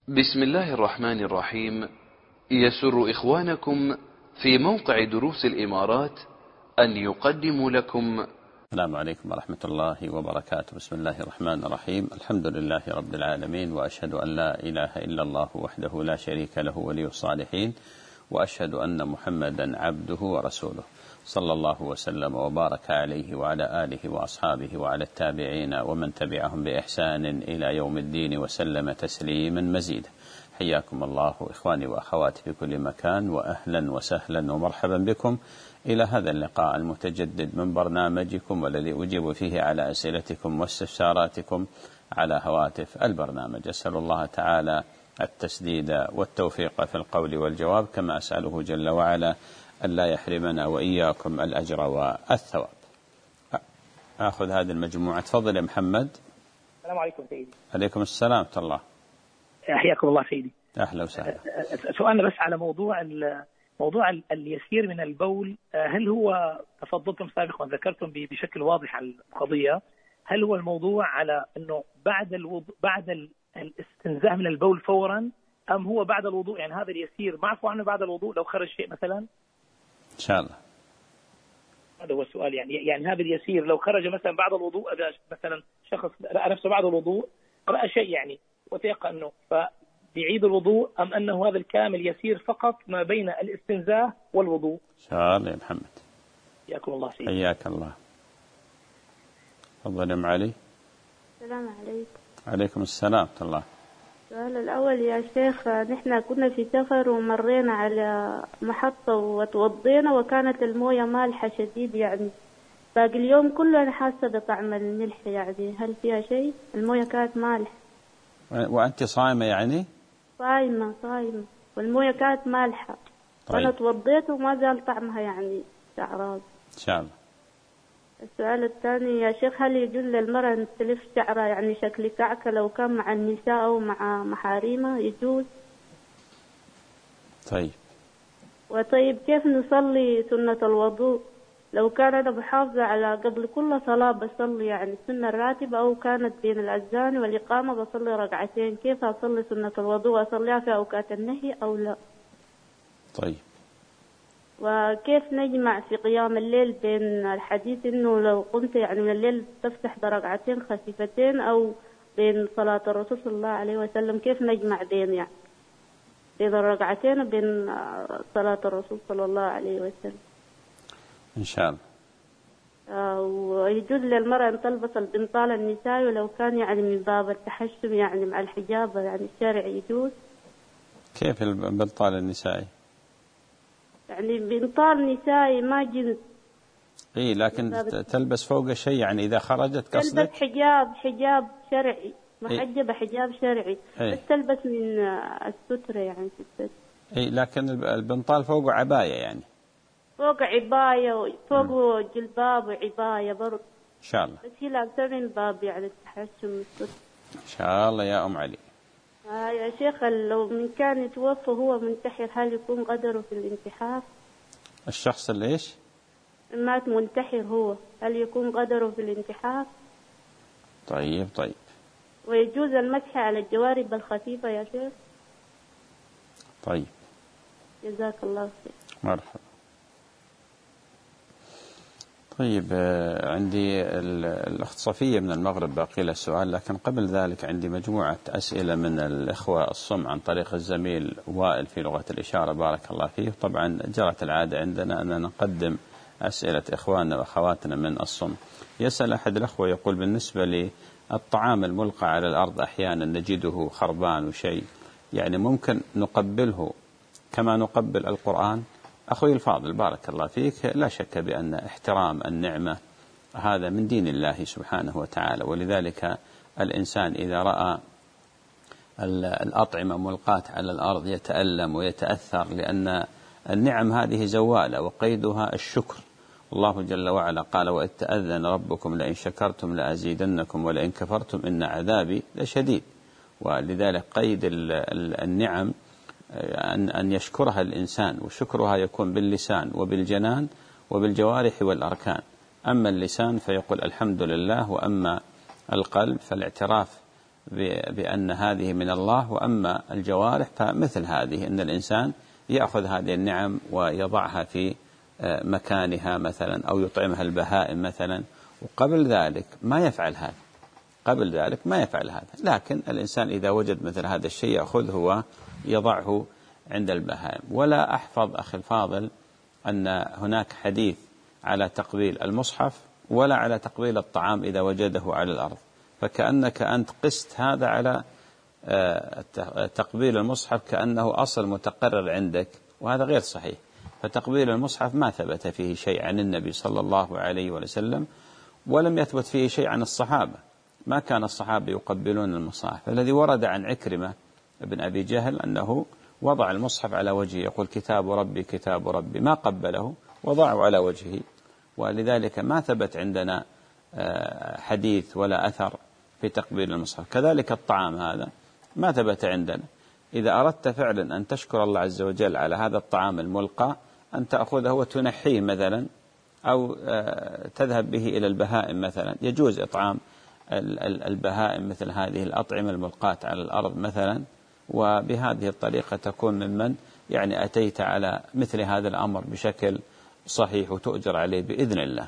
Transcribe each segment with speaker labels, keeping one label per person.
Speaker 1: بسم الله الرحمن الرحيم. يسر إخوانكم في موقع دروس الإمارات أن يقدموا لكم.
Speaker 2: السلام عليكم ورحمة الله وبركاته. بسم الله الرحمن الرحيم. الحمد لله رب العالمين، وأشهد أن لا إله إلا الله وحده لا شريك له ولي الصالحين، وأشهد أن محمدا عبده ورسوله، صلى الله وسلم وبارك عليه وعلى آله وأصحابه وعلى التابعين ومن تبعهم بإحسان إلى يوم الدين وسلم تسليما مزيدا. حياكم الله إخواني وأخواتي في كل مكان، وأهلا وسهلا ومرحبا بكم إلى هذا اللقاء المتجدد من برنامجكم، والذي أجيب فيه على أسئلتكم واستفساراتكم على هواتف البرنامج. أسأل الله تعالى التسديد والتوفيق في القول والجواب، كما أسأله جل وعلا أن لا يحرمنا وإياكم الأجر والثواب. أخذ هذه المجموعة. تفضل يا محمد.
Speaker 3: السلام عليكم سيدي.
Speaker 2: عليكم السلام ورحمة الله.
Speaker 3: حياكم الله سيدي.
Speaker 2: أهلا وسهلا.
Speaker 3: سؤالنا بس على موضوع اليسير من البول، هل هو تفضلتم سابقا وذكرتم بشكل واضح على القضية، هل هو الموضوع على أنه بعد الاستنزاء من البول فورا، أم هو بعد الوضوء؟ يعني هذا اليسير معفو عنه بعد الوضوء لو خرج شيء مثلا؟
Speaker 2: إن شاء الله.
Speaker 3: هذا هو السؤال. يعني هذا اليسير لو خرج مثلا بعد الوضوء، إذا مثلا شخص رأى نفسه بعد الوضوء رأى شيء يعني وثيق أنه فبيعيد الوضوء، أم أنه هذا الكامل يسير فقط ما بين الاستنزاء والوضوء؟
Speaker 2: إن شاء الله يا محمد.
Speaker 3: حياكم الله سيدي.
Speaker 2: حياك الله. تفضل يا معالي.
Speaker 4: السلام عليكم.
Speaker 2: عليكم السلام ورحمة الله.
Speaker 4: السؤال الأول يا شيخ، نحن كنا في سفر ومرينا على محطة وتوضينا وكانت الموية مالحة شديد، يعني باقي اليوم كله أنا حاسة بطعم الملح، يعني هل فيها شيء؟ الموية كانت مالحة.
Speaker 2: وأنت صائمة يعني؟
Speaker 4: صايمة والموية كانت مالحة.
Speaker 2: طيب.
Speaker 4: وأنا توضيت وما زال طعمها يعني شعراض.
Speaker 2: إن شاء الله.
Speaker 4: السؤال الثاني يا شيخ، هل يجوز للمرأة أن تلف شعرها يعني شكل كعكة لو كان مع النساء أو مع محارمها؟ يجوز؟
Speaker 2: طيب.
Speaker 4: وطيب كيف نصلي سنة الوضوء لو كان أنا محافظة على قبل كل صلاة بصلي يعني السنة الراتبة، أو كانت بين الأذان والإقامة بصلي ركعتين، كيف أصلي سنة الوضوء؟ أصليها في أوقات النهي أو لا؟
Speaker 2: طيب.
Speaker 4: وكيف نجمع في قيام الليل بين الحديث إنه لو قمت يعني من الليل تفتح بركعتين خفيفتين، أو بين صلاة الرسول صلى الله عليه وسلم، كيف نجمع بين الركعتين وبين صلاة الرسول صلى الله عليه وسلم؟
Speaker 2: إن شاء الله.
Speaker 4: ويجوز للمرأة أن تلبس البنطال النسائي ولو كان يعني من باب التحشم يعني مع الحجاب يعني الشرعي يجوز؟
Speaker 2: كيف البنطال النسائي؟
Speaker 4: يعني بنطال نسائي ما جنس.
Speaker 2: إيه، لكن تلبس فوق شيء يعني إذا خرجت قصدك؟
Speaker 4: تلبس حجاب شرعي، محجبة. إيه؟ حجاب شرعي. إيه؟ بس تلبس من السترة يعني في الستر.
Speaker 2: إيه، لكن البنطال فوقه عباية يعني.
Speaker 4: فوق عباية وفوق جلباب وعباية برضه.
Speaker 2: إن شاء الله.
Speaker 4: بس هي لابسة من باب يعني التحشم والستر.
Speaker 2: إن شاء الله يا أم علي.
Speaker 4: يا شيخ، لو من كان يتوفى هو منتحر هل يكون قدره في الانتحار؟
Speaker 2: الشخص اللي إيش؟
Speaker 4: مات منتحر هو، هل يكون قدره في الانتحار؟
Speaker 2: طيب.
Speaker 4: ويجوز المسح على الجوارب الخفيفة يا شيخ؟
Speaker 2: طيب.
Speaker 4: جزاك الله خير.
Speaker 2: مرحبا. طيب، عندي الأخت صفية من المغرب باقي لها السؤال، لكن قبل ذلك عندي مجموعة أسئلة من الإخوة الصم عن طريق الزميل وائل في لغة الإشارة، بارك الله فيه. طبعا جرت العادة عندنا أن نقدم أسئلة إخواننا وأخواتنا من الصم. يسأل أحد الأخوة يقول: بالنسبة للطعام الملقى على الأرض أحيانا نجده خربان وشيء، يعني ممكن نقبله كما نقبل القرآن؟ أخوي الفاضل بارك الله فيك، لا شك بأن احترام النعمة هذا من دين الله سبحانه وتعالى، ولذلك الإنسان إذا رأى الأطعمة ملقاة على الأرض يتألم ويتأثر، لأن النعم هذه زوالة وقيدها الشكر. الله جل وعلا قال: وإذ تأذن ربكم لئن شكرتم لأزيدنكم ولئن كفرتم إن عذابي لشديد. ولذلك قيد النعم أن يشكرها الإنسان، وشكرها يكون باللسان وبالجنان وبالجوارح والأركان. أما اللسان فيقول الحمد لله، وأما القلب فالاعتراف بأن هذه من الله. وأما الجوارح فمثل هذه، أن الإنسان يأخذ هذه النعم ويضعها في مكانها مثلا، أو يطعمها البهائم مثلا، وقبل ذلك ما يفعل هذا، لكن الإنسان إذا وجد مثل هذا الشيء يأخذه ويضعه عند البهائم. ولا أحفظ أخي الفاضل أن هناك حديث على تقبيل المصحف ولا على تقبيل الطعام إذا وجده على الأرض، فكأنك أنت قست هذا على تقبيل المصحف كأنه أصل متقرر عندك، وهذا غير صحيح. فتقبيل المصحف ما ثبت فيه شيء عن النبي صلى الله عليه وسلم، ولم يثبت فيه شيء عن الصحابة، ما كان الصحابة يقبلون المصاحف. الذي ورد عن عكرمة بن أبي جهل أنه وضع المصحف على وجهه يقول كتاب ربي كتاب ربي، ما قبله، وضعه على وجهه. ولذلك ما ثبت عندنا حديث ولا أثر في تقبيل المصحف. كذلك الطعام هذا ما ثبت عندنا. إذا أردت فعلا أن تشكر الله عز وجل على هذا الطعام الملقى، أن تأخذه وتنحيه مثلا، أو تذهب به إلى البهائم مثلا. يجوز إطعام البهائم مثل هذه الأطعمة الملقاة على الأرض مثلا، وبهذه الطريقة تكون ممن يعني أتيت على مثل هذا الأمر بشكل صحيح وتؤجر عليه بإذن الله.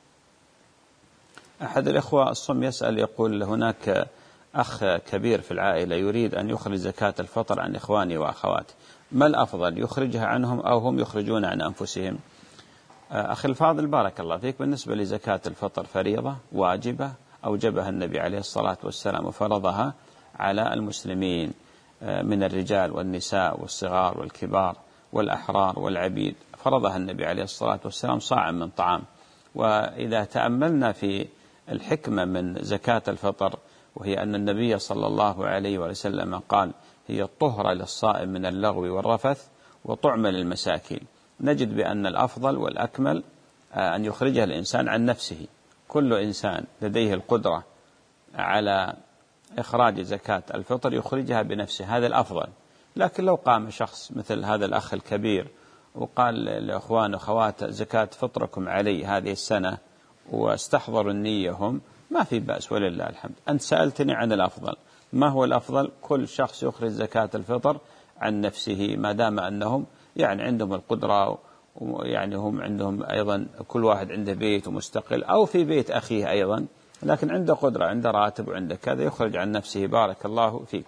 Speaker 2: أحد الإخوة الصم يسأل يقول هناك أخ كبير في العائلة يريد أن يخرج زكاة الفطر عن إخواني وأخواتي، ما الأفضل، يخرجها عنهم أو هم يخرجون عن أنفسهم؟ أخي الفاضل بارك الله فيك، بالنسبة لزكاة الفطر فريضة واجبة أوجبها النبي عليه الصلاة والسلام وفرضها على المسلمين من الرجال والنساء والصغار والكبار والأحرار والعبيد، فرضها النبي عليه الصلاة والسلام صاعا من طعام. وإذا تأملنا في الحكمة من زكاة الفطر، وهي أن النبي صلى الله عليه وسلم قال هي الطهرة للصائم من اللغو والرفث وطعم للمساكين، نجد بأن الأفضل والأكمل أن يخرجها الإنسان عن نفسه. كل إنسان لديه القدرة على إخراج زكاة الفطر يخرجها بنفسه، هذا الأفضل. لكن لو قام شخص مثل هذا الأخ الكبير وقال لأخوان وأخوات زكاة فطركم علي هذه السنة واستحضروا النية هم، ما في بأس ولله الحمد. أنت سألتني عن الأفضل، ما هو الأفضل؟ كل شخص يخرج زكاة الفطر عن نفسه ما دام أنهم يعني عندهم القدرة، يعني هم عندهم أيضا كل واحد عنده بيت ومستقل أو في بيت أخيه أيضا، لكن عنده قدرة، عنده راتب وعنده كذا، يخرج عن نفسه. بارك الله فيك.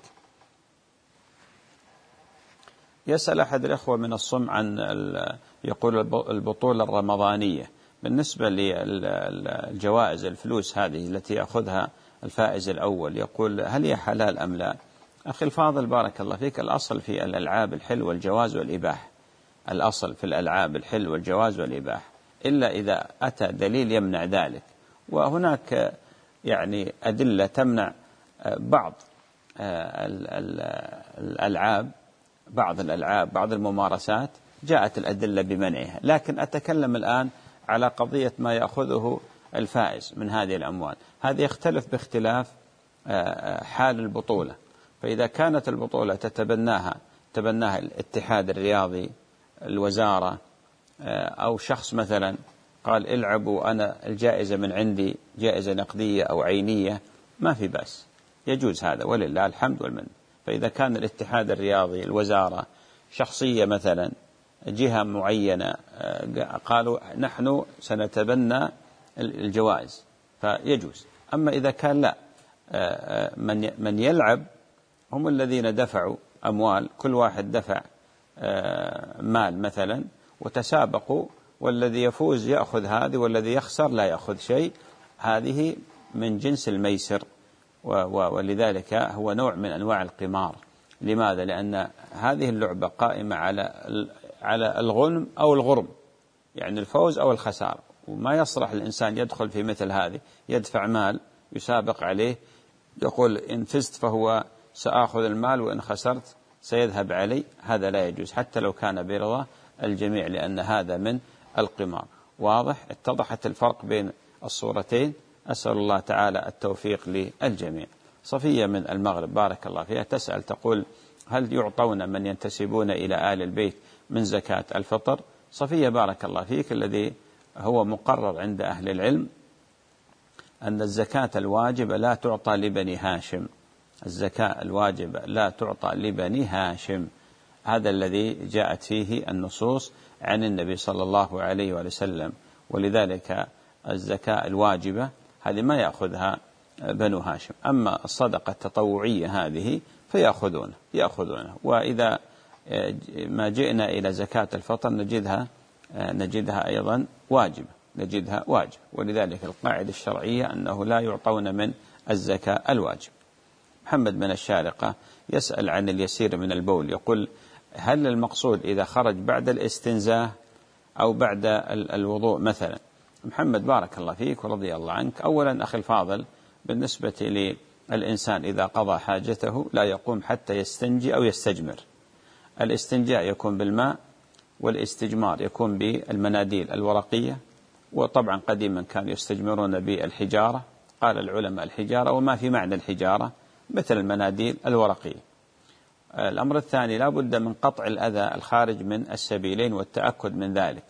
Speaker 2: يسأل أحد الأخوة من الصم عن يقول البطولة الرمضانية بالنسبة للجوائز الفلوس هذه التي يأخذها الفائز الأول، يقول هل هي حلال أم لا؟ أخي الفاضل بارك الله فيك، الأصل في الألعاب الحل والجواز والإباحة، الأصل في الألعاب الحل والجواز والإباحة، إلا إذا أتى دليل يمنع ذلك. وهناك يعني أدلة تمنع بعض الألعاب، بعض الممارسات جاءت الأدلة بمنعها. لكن أتكلم الآن على قضية ما يأخذه الفائز من هذه الأموال، هذا يختلف باختلاف حال البطولة. فإذا كانت البطولة تتبناها الاتحاد الرياضي، الوزارة، أو شخص مثلا قال العبوا أنا الجائزة من عندي جائزة نقدية أو عينية، ما في بأس، يجوز هذا ولله الحمد والمن. فإذا كان الاتحاد الرياضي، الوزارة، شخصية مثلا، جهة معينة قالوا نحن سنتبنى الجوائز فيجوز. أما إذا كان لا، من يلعب هم الذين دفعوا أموال، كل واحد دفع مال مثلا وتسابقوا، والذي يفوز يأخذ هذه والذي يخسر لا يأخذ شيء، هذه من جنس الميسر، ولذلك هو نوع من أنواع القمار. لماذا؟ لأن هذه اللعبة قائمة على الغنم أو الغرم، يعني الفوز أو الخسارة، وما يصلح الإنسان يدخل في مثل هذه، يدفع مال يسابق عليه، يقول إن فزت فهو سأخذ المال وإن خسرت سيذهب علي، هذا لا يجوز حتى لو كان برضا الجميع، لأن هذا من القمار. واضح؟ اتضحت الفرق بين الصورتين. أسأل الله تعالى التوفيق للجميع. صفية من المغرب بارك الله فيها تسأل تقول هل يعطون من ينتسبون إلى آل البيت من زكاة الفطر؟ صفية بارك الله فيك، الذي هو مقرر عند أهل العلم أن الزكاة الواجبة لا تعطى لبني هاشم، الزكاة الواجبة لا تعطى لبني هاشم، هذا الذي جاءت فيه النصوص عن النبي صلى الله عليه وسلم. ولذلك الزكاة الواجبة هذه ما يأخذها بنو هاشم، أما الصدقة التطوعية هذه فيأخذونها. وإذا ما جئنا إلى زكاة الفطر نجدها أيضا واجبة، ولذلك القاعدة الشرعية أنه لا يعطون من الزكاة الواجب. محمد من الشارقة يسأل عن اليسير من البول، يقول: هل المقصود إذا خرج بعد الاستنزاه أو بعد الوضوء مثلا؟ محمد بارك الله فيك ورضي الله عنك، أولا أخي الفاضل، بالنسبة للإنسان إذا قضى حاجته لا يقوم حتى يستنجي أو يستجمر. الاستنجاء يكون بالماء، والاستجمار يكون بالمناديل الورقية، وطبعا قديما كانوا يستجمرون بالحجارة. قال العلماء الحجارة وما في معنى الحجارة مثل المناديل الورقية. الأمر الثاني لا بد من قطع الأذى الخارج من السبيلين والتأكد من ذلك،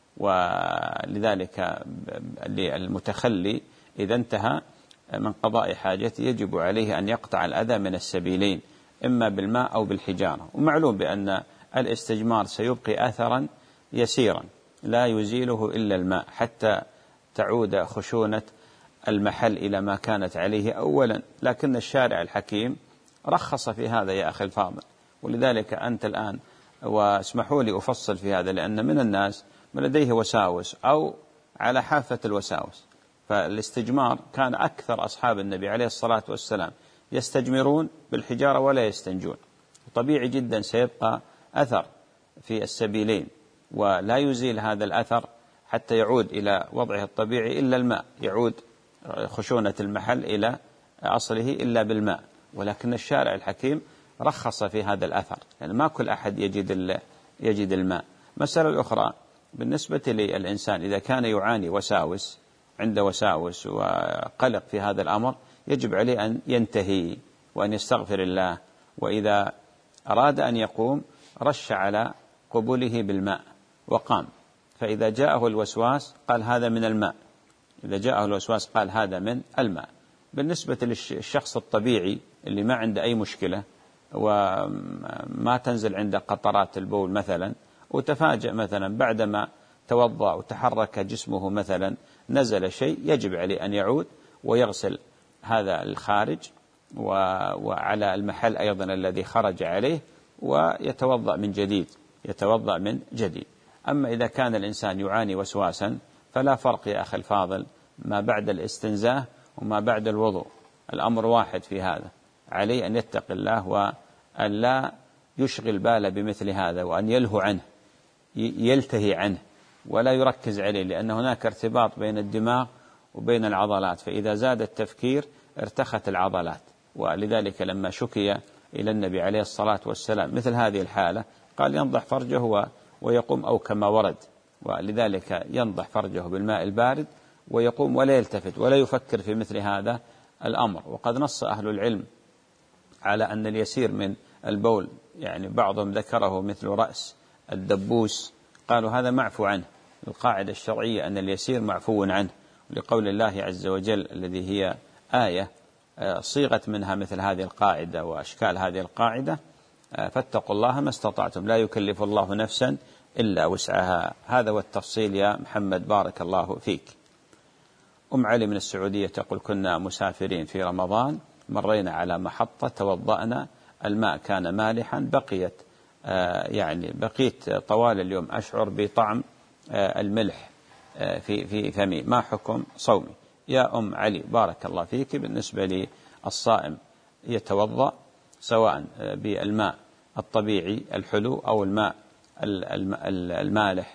Speaker 2: ولذلك المتخلي إذا انتهى من قضاء حاجته يجب عليه أن يقطع الأذى من السبيلين إما بالماء أو بالحجارة. ومعلوم بأن الاستجمار سيبقي أثرا يسيرا لا يزيله إلا الماء حتى تعود خشونة المحل إلى ما كانت عليه أولا، لكن الشارع الحكيم رخص في هذا يا أخي الفاضل. ولذلك أنت الآن، واسمحوا لي أفصل في هذا، لأن من الناس من لديه وساوس أو على حافة الوساوس. فالاستجمار كان أكثر أصحاب النبي عليه الصلاة والسلام يستجمرون بالحجارة ولا يستنجون. طبيعي جدا سيبقى أثر في السبيلين، ولا يزيل هذا الأثر حتى يعود إلى وضعه الطبيعي إلا الماء، يعود خشونة المحل إلى أصله إلا بالماء. ولكن الشارع الحكيم رخص في هذا الأثر، يعني ما كل أحد يجد الماء. مسألة الأخرى بالنسبة للإنسان إذا كان يعاني وساوس، عنده وساوس وقلق في هذا الأمر، يجب عليه أن ينتهي وأن يستغفر الله، وإذا أراد أن يقوم رش على قبوله بالماء وقام. فإذا جاءه الوسواس قال هذا من الماء، إذا جاءه الوسواس قال هذا من الماء. بالنسبة للشخص الطبيعي اللي ما عنده أي مشكلة وما تنزل عنده قطرات البول مثلا، وتفاجأ مثلا بعدما توضأ وتحرك جسمه مثلا نزل شيء، يجب عليه أن يعود ويغسل هذا الخارج وعلى المحل أيضا الذي خرج عليه، ويتوضأ من جديد. أما إذا كان الإنسان يعاني وسواسا فلا فرق يا أخي الفاضل ما بعد الاستنزاه وما بعد الوضوء، الأمر واحد في هذا. عليه أن يتقي الله وأن لا يشغل باله بمثل هذا، وأن يلهو عنه، يلتهي عنه ولا يركز عليه، لأن هناك ارتباط بين الدماغ وبين العضلات، فإذا زاد التفكير ارتخت العضلات. ولذلك لما شكي إلى النبي عليه الصلاة والسلام مثل هذه الحالة قال ينضح فرجه ويقوم، أو كما ورد. ولذلك ينضح فرجه بالماء البارد ويقوم ولا يلتفت ولا يفكر في مثل هذا الأمر. وقد نص أهل العلم على أن اليسير من البول، يعني بعضهم ذكره مثل رأس الدبوس، قالوا هذا معفو عنه. القاعدة الشرعية أن اليسير معفو عنه، لقول الله عز وجل الذي هي آية صيغت منها مثل هذه القاعدة وأشكال هذه القاعدة: فاتقوا الله ما استطعتم لا يكلف الله نفسا إلا وسعها. هذا والتفصيل يا محمد بارك الله فيك. أم علي من السعودية تقول: كنا مسافرين في رمضان، مرينا على محطة توضأنا، الماء كان مالحا، بقيت طوال اليوم أشعر بطعم الملح في فمي، ما حكم صومي؟ يا أم علي بارك الله فيك، بالنسبة للصائم يتوضأ سواء بالماء الطبيعي الحلو أو الماء المالح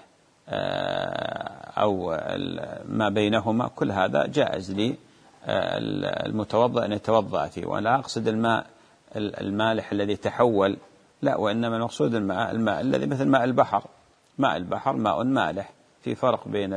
Speaker 2: أو ما بينهما، كل هذا جائز للمتوضأ أن يتوضأ فيه. ولا أقصد الماء المالح الذي تحول، لا، وإنما المقصود الماء الذي مثل ماء البحر. ماء البحر ماء مالح، في فرق بين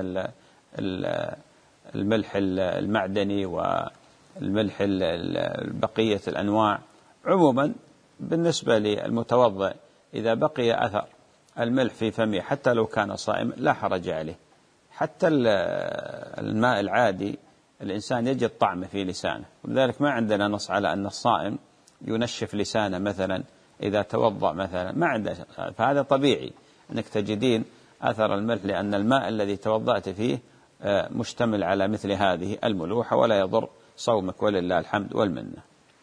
Speaker 2: الملح المعدني والملح بقية الأنواع. عموما بالنسبة للمتوضئ إذا بقي أثر الملح في فمه حتى لو كان صائم لا حرج عليه. حتى الماء العادي الإنسان يجد طعمه في لسانه، ولذلك ما عندنا نص على أن الصائم ينشف لسانه مثلا إذا توضأ مثلا، ما عنده، فهذا طبيعي أنك تجدين أثر الملح، لأن الماء الذي توضأت فيه مشتمل على مثل هذه الملوحة ولا يضر صومك، ولله الحمد والمنة.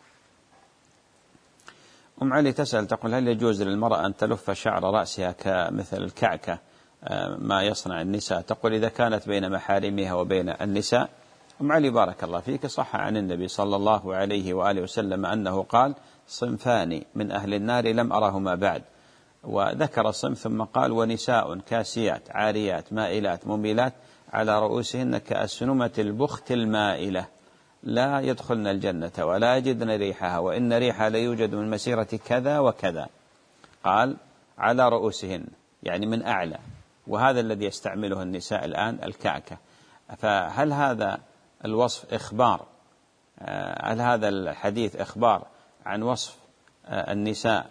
Speaker 2: أم علي تسأل تقول: هل يجوز للمرأة أن تلف شعر رأسها كمثل الكعكة ما يصنع النساء؟ تقول: إذا كانت بين محارمها وبين النساء. أم علي بارك الله فيك، صح عن النبي صلى الله عليه وآله وسلم أنه قال: صنفان من أهل النار لم أرهما بعد، وذكر صنف ثم قال: ونساء كاسيات عاريات مائلات مميلات على رؤوسهن كأسنمة البخت المائلة لا يدخلن الجنة ولا يجدن ريحها وإن ريحها لا يوجد من مسيرة كذا وكذا. قال: على رؤوسهن، يعني من أعلى، وهذا الذي يستعمله النساء الآن الكعكة. فهل هذا الوصف إخبار، هل هذا الحديث إخبار عن وصف النساء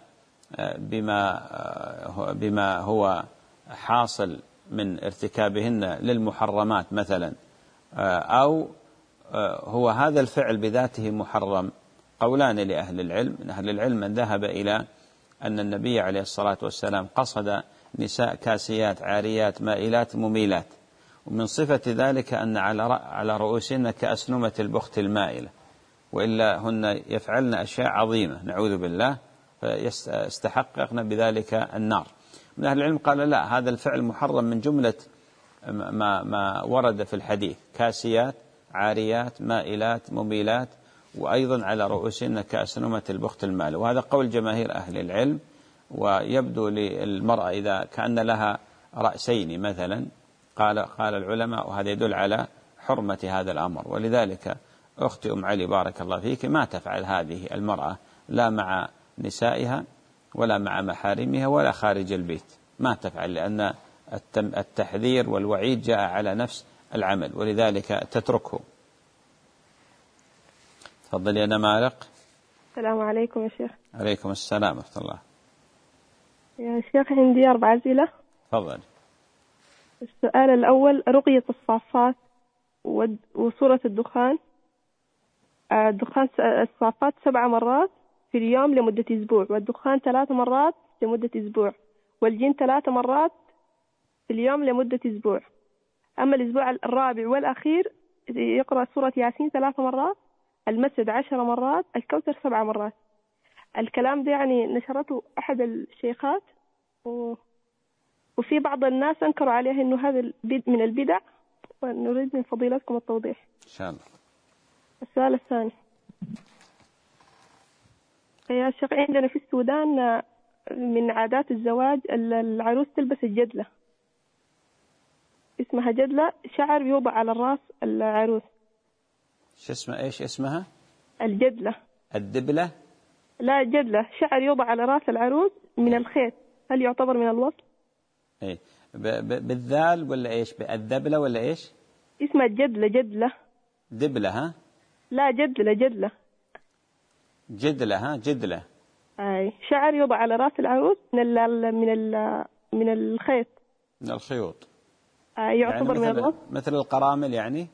Speaker 2: بما هو حاصل من ارتكابهن للمحرمات مثلا، أو هو هذا الفعل بذاته محرم؟ قولان لأهل العلم. من أهل العلم من ذهب إلى أن النبي عليه الصلاة والسلام قصد نساء كاسيات عاريات مائلات مميلات، ومن صفة ذلك أن على رؤوسهن كأسنمة البخت المائلة، وإلا هن يفعلن أشياء عظيمة نعوذ بالله فيستحققن بذلك النار. من أهل العلم قال: لا، هذا الفعل محرم من جملة ما ورد في الحديث: كاسيات عاريات مائلات مميلات، وأيضا على رؤوسهن كأسنمة البخت المائلة. وهذا قول جماهير أهل العلم. ويبدو للمرأة إذا كأن لها رأسين مثلا، قال العلماء، وهذا يدل على حرمة هذا الأمر. ولذلك أختي أم علي بارك الله فيك ما تفعل هذه المرأة لا مع نسائها ولا مع محارمها ولا خارج البيت، ما تفعل، لأن التحذير والوعيد جاء على نفس العمل، ولذلك تتركه. تفضل يا نمارق.
Speaker 5: السلام عليكم يا شيخ.
Speaker 2: عليكم السلام ورحمة الله.
Speaker 5: يا شيخ عندي 4 أسئلة.
Speaker 2: تفضل.
Speaker 5: السؤال الأول: رقية الصافات وسورة الدخان. الصافات 7 مرات في اليوم لمدة أسبوع، والدخان 3 مرات لمدة أسبوع، والجن 3 مرات في اليوم لمدة أسبوع. أما الأسبوع الرابع والأخير يقرأ سورة ياسين 3 مرات، المسجد 10 مرات، الكوثر 7 مرات. الكلام ده يعني نشرته أحد الشيخات، وفي بعض الناس أنكروا عليه إنه هذا من البدع، ونريد من فضيلتكم التوضيح
Speaker 2: إن شاء الله.
Speaker 5: السؤال الثاني: يا شيخ عندنا في السودان من عادات الزواج العروس تلبس الجدلة، اسمها جدلة، شعر يوضع على الرأس العروس.
Speaker 2: شو اسمها؟ إيش اسمها؟
Speaker 5: الجدلة.
Speaker 2: الدبلة؟
Speaker 5: لا، جدلة، شعر يوضع على رأس العروس من الخيط. هل يعتبر من الوصل؟
Speaker 2: إيه، بالذال ولا إيش؟ بالدبلة ولا إيش؟
Speaker 5: اسمها جدلة. جدلة.
Speaker 2: دبلة ها؟
Speaker 5: لا، جدلة. جدلة.
Speaker 2: جدلة ها؟ جدلة.
Speaker 5: أي شعر يوضع على رأس العروس من الخيط.
Speaker 2: من الخيوط.
Speaker 5: يعتبر
Speaker 2: يعني
Speaker 5: من الوصل.
Speaker 2: مثل القرامل يعني؟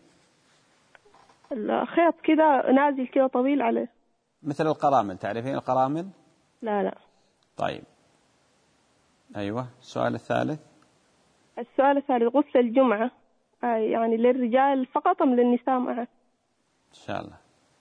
Speaker 5: الخيط كده نازل كده طويل عليه.
Speaker 2: مثل القرامل، تعرفين القرامل؟
Speaker 5: لا لا.
Speaker 2: طيب أيوة. السؤال الثالث.
Speaker 5: السؤال الثالث: غسل الجمعة يعني للرجال فقط أم للنساء معه؟
Speaker 2: إن شاء الله.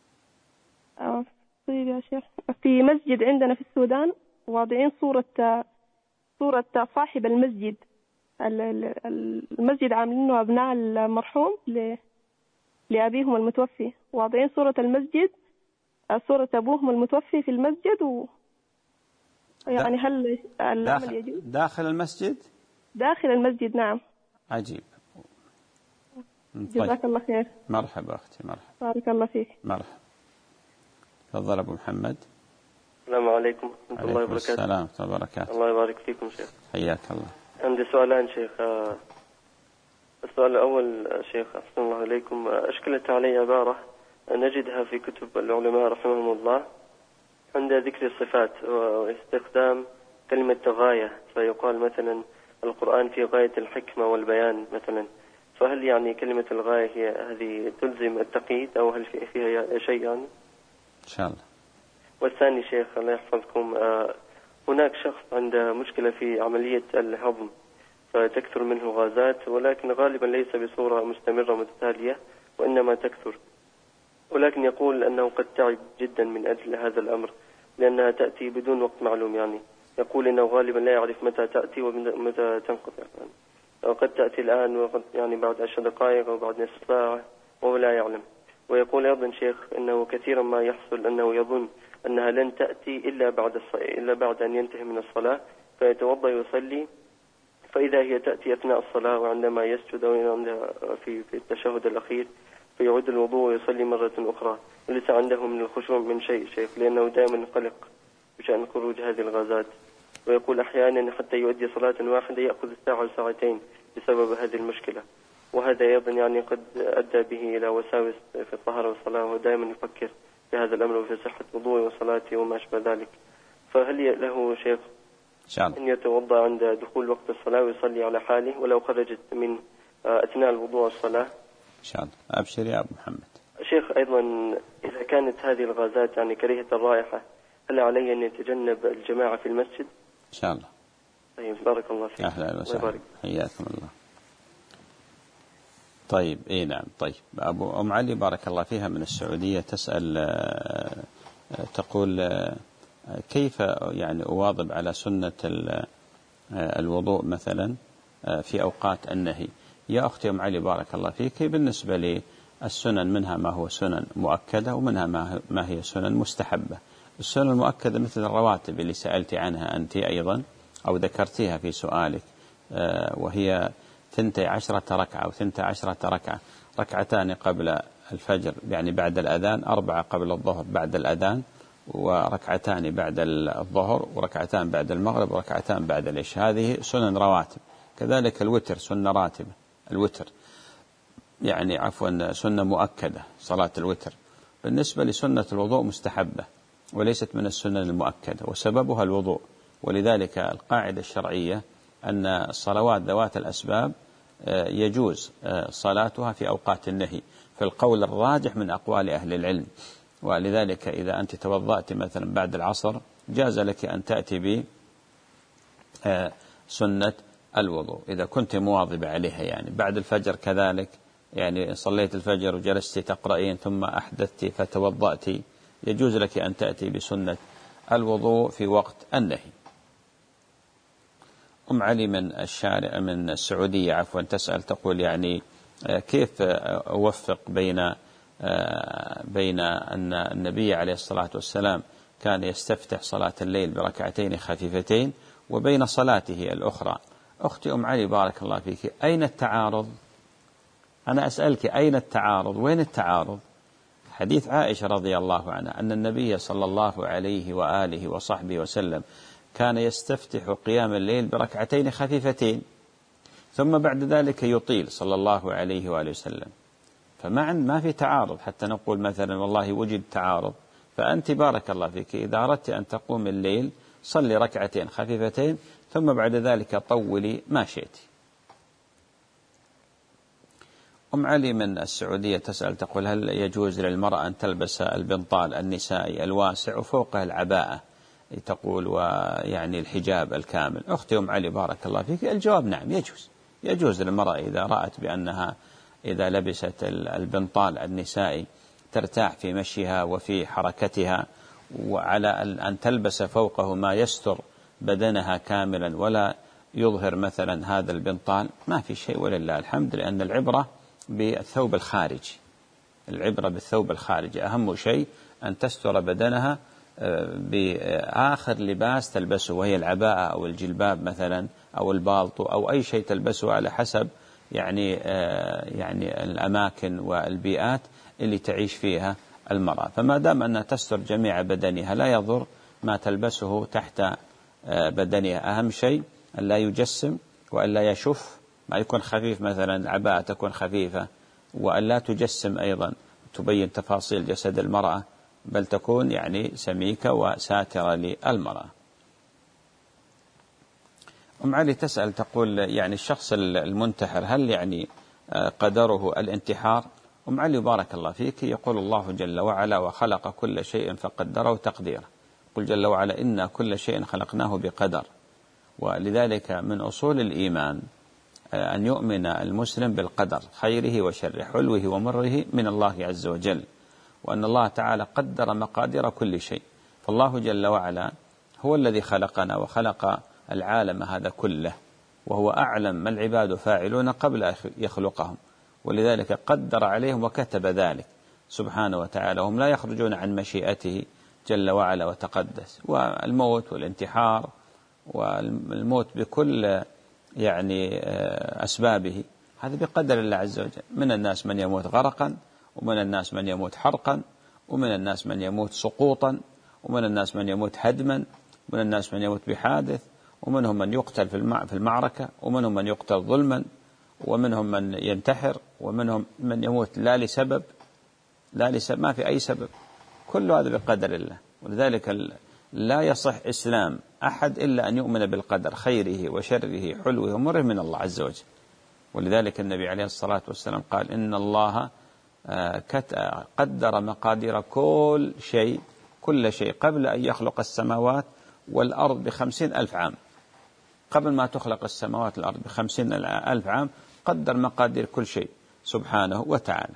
Speaker 5: طيب يا شيخ، في مسجد عندنا في السودان واضعين صورة صاحب المسجد. المسجد عاملينه أبناء المرحوم لأبيهم المتوفي، واضعين صورة المسجد، صورة أبوهم المتوفي في المسجد. يعني هل العمل يجوز؟
Speaker 2: داخل المسجد؟
Speaker 5: داخل المسجد نعم.
Speaker 2: عجيب.
Speaker 5: جزاك الله خير.
Speaker 2: مرحبا أختي، مرحبا.
Speaker 5: بارك الله فيك.
Speaker 2: مرحبا. تفضل أبو محمد.
Speaker 6: السلام عليكم ورحمة الله وبركاته.
Speaker 2: السلام ورحمة الله وبركاته.
Speaker 6: الله يبارك فيكم شيخ.
Speaker 2: حياك الله.
Speaker 6: عندي سؤالان شيخ. السؤال الأول شيخ أحسن الله إليكم، أشكلت علي عبارة نجدها في كتب العلماء رحمهم الله عند ذكر الصفات واستخدام كلمة غاية، فيقال مثلا القرآن في غاية الحكمة والبيان مثلا، فهل يعني كلمة الغاية هي هذه تلزم التقييد أو هل فيها شيء يعني؟
Speaker 2: إن شاء الله.
Speaker 6: والثاني شيخ الله يحفظكم، هناك شخص عنده مشكلة في عملية الهضم، فتكثر منه غازات، ولكن غالبا ليس بصورة مستمرة متتالية وإنما تكثر، ولكن يقول أنه قد تعب جدا من أجل هذا الأمر لأنها تأتي بدون وقت معلوم. يعني يقول إنه غالبا لا يعرف متى تأتي ومتى تنقطع، يعني قد تأتي الآن وقد يعني بعد 10 دقائق أو بعد نصف ساعة وهو لا يعلم. ويقول أيضا شيخ إنه كثيرا ما يحصل أنه يظن أنها لن تأتي إلا بعد أن ينتهي من الصلاة، فيتوضأ ويصلي، فإذا هي تأتي أثناء الصلاة وعندما يسجد أو في التشهد الأخير فيعود الوضوء ويصلي مرة أخرى، وليس عنده من الخشوع من شيء شيخ، لأنه دائما قلق بشأن خروج هذه الغازات. ويقول أحيانا حتى يؤدي صلاة واحدة يأخذ ساعة وساعتين بسبب هذه المشكلة، وهذا أيضا يعني قد أدى به إلى وساوس في الطهارة والصلاة، ودائما يفكر في هذا الأمر وفي صحة وضوءه وصلاته وما أشبه ذلك. فهل له شيخ أن يتوضأ عند دخول وقت الصلاة ويصلي على حاله ولو خرجت من أثناء الوضوء والصلاة؟
Speaker 2: إن شاء الله. أبشر يا أبو محمد.
Speaker 6: شيخ أيضا إذا كانت هذه الغازات يعني كريهة الرائحة، هل علي أن يتجنب الجماعة في المسجد؟
Speaker 2: إن شاء الله.
Speaker 6: طيب بارك الله فيك.
Speaker 2: أهلا وسهلا، حياكم الله. طيب نعم. طيب أم علي بارك الله فيها من السعودية تسأل تقول كيف يعني أواظب على سنة الوضوء مثلا في أوقات النهي؟ يا أختي أم علي بارك الله فيك، بالنسبة للسنن منها ما هو سنن مؤكدة ومنها ما هي سنن مستحبة. السنن المؤكدة مثل الرواتب اللي سألتي عنها أنت أيضا أو ذكرتيها في سؤالك، وهي 12 ركعة أو 12 ركعة، ركعتان قبل الفجر يعني بعد الأذان، 4 قبل الظهر بعد الأذان، وركعتان بعد الظهر، وركعتان بعد المغرب، وركعتان بعد العشاء. هذه سنن رواتب. كذلك الوتر سنة راتبة، الوتر يعني عفوا سنة مؤكدة صلاة الوتر. بالنسبة لسنة الوضوء مستحبة وليست من السنن المؤكدة، وسببها الوضوء. ولذلك القاعدة الشرعية أن الصلوات ذوات الأسباب يجوز صلاتها في أوقات النهي في القول الراجح من أقوال أهل العلم. ولذلك إذا أنت توضأت مثلا بعد العصر جاز لك أن تأتي بسنة الوضوء إذا كنت مواظبة عليها. يعني بعد الفجر كذلك، يعني صليت الفجر وجلست تقرأين ثم أحدثت فتوضأت، يجوز لك أن تأتي بسنة الوضوء في وقت النهي. أم علي من السعودية عفوا تسأل تقول يعني كيف أوفق بين أن النبي عليه الصلاة والسلام كان يستفتح صلاة الليل بركعتين خفيفتين وبين صلاته الأخرى. أختي أم علي بارك الله فيك، أين التعارض؟ أنا أسألك أين التعارض؟ وين التعارض؟ حديث عائشة رضي الله عنها أن النبي صلى الله عليه وآله وصحبه وسلم كان يستفتح قيام الليل بركعتين خفيفتين ثم بعد ذلك يطيل صلى الله عليه وآله وسلم. ما في تعارض حتى نقول مثلا والله وجد تعارض. فأنت بارك الله فيك إذا أردت أن تقوم الليل صلي ركعتين خفيفتين ثم بعد ذلك طولي ما شئت. أم علي من السعودية تسأل تقول هل يجوز للمرأة أن تلبس البنطال النسائي الواسع وفوقه العباءة تقول ويعني الحجاب الكامل؟ أختي أم علي بارك الله فيك، الجواب نعم يجوز للمرأة إذا رأت بأنها إذا لبست البنطال النسائي ترتاح في مشيها وفي حركتها، وعلى أن تلبس فوقه ما يستر بدنها كاملا ولا يظهر مثلا هذا البنطال ما في شيء ولله الحمد، لأن العبرة بالثوب الخارجي، العبرة بالثوب الخارجي، أهم شيء أن تستر بدنها بآخر لباس تلبسه وهي العباءة أو الجلباب مثلا أو البالطو أو أي شيء تلبسه على حسب يعني الأماكن والبيئات اللي تعيش فيها المرأة. فما دام أنها تستر جميع بدنها لا يضر ما تلبسه تحت بدنها. أهم شيء أن لا يجسم وأن لا يشف، ما يكون خفيف مثلا العباءة تكون خفيفة، وأن لا تجسم أيضا تبين تفاصيل جسد المرأة، بل تكون يعني سميكة وساترة للمرأة. أم علي تسأل تقول يعني الشخص المنتحر هل يعني قدره الانتحار أم علي بارك الله فيك يقول الله جل وعلا وخلق كل شيء فقدره تقديره. قل جل وعلا إنا كل شيء خلقناه بقدر. ولذلك من أصول الإيمان أن يؤمن المسلم بالقدر خيره وشره حلوه ومره من الله عز وجل، وأن الله تعالى قدر مقادير كل شيء. فالله جل وعلا هو الذي خلقنا وخلق العالم هذا كله، وهو أعلم ما العباد فاعلون قبل أن يخلقهم، ولذلك قدر عليهم وكتب ذلك سبحانه وتعالى. هم لا يخرجون عن مشيئته جل وعلا وتقدس. والموت والانتحار والموت بكل أسبابه هذا بقدر الله عز وجل. من الناس من يموت غرقا، ومن الناس من يموت حرقا، ومن الناس من يموت سقوطا، ومن الناس من يموت هدما، ومن الناس من يموت بحادث، ومنهم من يقتل في المعركة، ومنهم من يقتل ظلما، ومنهم من ينتحر، ومنهم من يموت لا لسبب ما في أي سبب. كل هذا بقدر الله. ولذلك لا يصح إسلام أحد إلا أن يؤمن بالقدر خيره وشره حلوه ومره من الله عز وجل. ولذلك النبي عليه الصلاة والسلام قال إن الله قدر مقادير كل شيء قبل أن يخلق السماوات والأرض ب50,000 عام. قبل ما تخلق السماوات والأرض ب50,000 عام قدر مقادير كل شيء سبحانه وتعالى.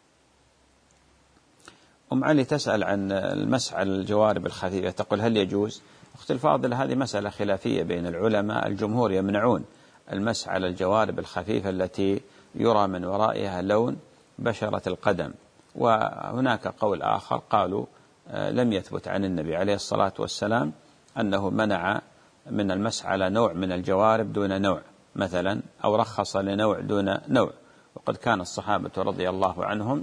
Speaker 2: أم علي تسأل عن المسح على الجوارب الخفيفة، تقول هل يجوز؟ أختي الفاضلة هذه مسألة خلافية بين العلماء. الجمهور يمنعون المسح على الجوارب الخفيفة التي يرى من ورائها لون بشرة القدم. وهناك قول آخر قالوا لم يثبت عن النبي عليه الصلاة والسلام أنه منع من المسح على نوع من الجوارب دون نوع مثلا، أو رخص لنوع دون نوع. وقد كان الصحابة رضي الله عنهم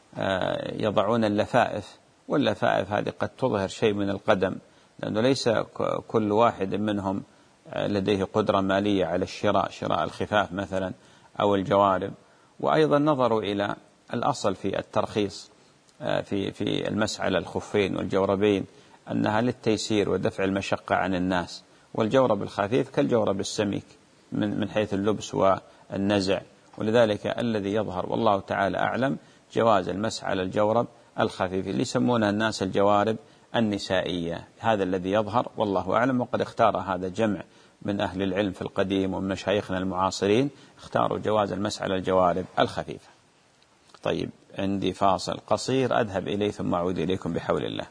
Speaker 2: يضعون اللفائف، واللفائف هذه قد تظهر شيء من القدم، لأنه ليس كل واحد منهم لديه قدرة مالية على شراء الخفاف مثلا أو الجوارب. وأيضا نظروا إلى الأصل في الترخيص في المسح على الخفين والجوربين أنها للتيسير ودفع المشقة عن الناس، والجورب الخفيف كالجورب السميك من حيث اللبس والنزع. ولذلك الذي يظهر والله تعالى أعلم جواز المسح على الجورب الخفيف اللي يسمونها الناس الجوارب النسائية، هذا الذي يظهر والله أعلم. وقد اختار هذا جمع من أهل العلم في القديم ومن مشايخنا المعاصرين، اختاروا جواز المسح على الجوارب الخفيفة. طيب عندي فاصل قصير أذهب إليه ثم أعود إليكم بحول الله.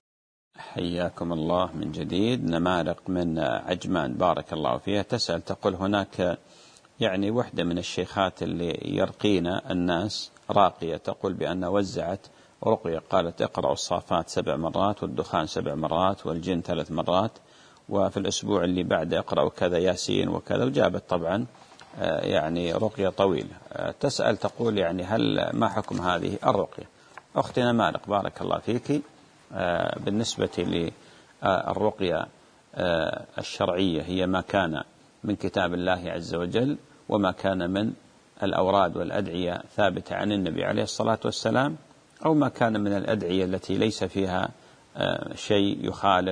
Speaker 2: حياكم الله من جديد. نمارق من عجمان بارك الله فيها تسأل تقول هناك وحدة من الشيخات اللي يرقينا الناس راقية، تقول بأن وزعت رقية، قالت اقرأوا الصافات 7 مرات والدخان 7 مرات والجن 3 مرات، وفي الأسبوع اللي بعده اقرأوا كذا ياسين وكذا، وجابت طبعا رقية طويلة. تسأل تقول هل ما حكم هذه الرقية؟ أختنا مالك بارك الله فيك، بالنسبة للرقية الشرعية هي ما كان من كتاب الله عز وجل، وما كان من الأوراد والأدعية ثابتة عن النبي عليه الصلاة والسلام، أو ما كان من الأدعية التي ليس فيها شيء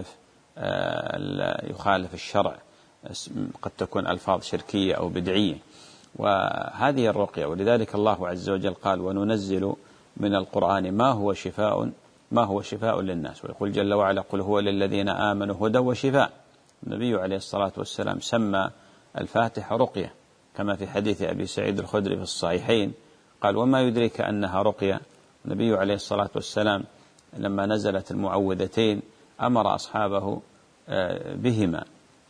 Speaker 2: يخالف الشرع، قد تكون ألفاظ شركية أو بدعية. وهذه الرقية، ولذلك الله عز وجل قال وننزل من القرآن ما هو شفاء للناس، ويقول جل وعلا قل هو للذين آمنوا هدى وشفاء. النبي عليه الصلاة والسلام سمى الفاتحة رقية، كما في حديث أبي سعيد الخدري في الصحيحين قال وما يدريك أنها رقية. النبي عليه الصلاة والسلام لما نزلت المعوذتين أمر أصحابه بهما،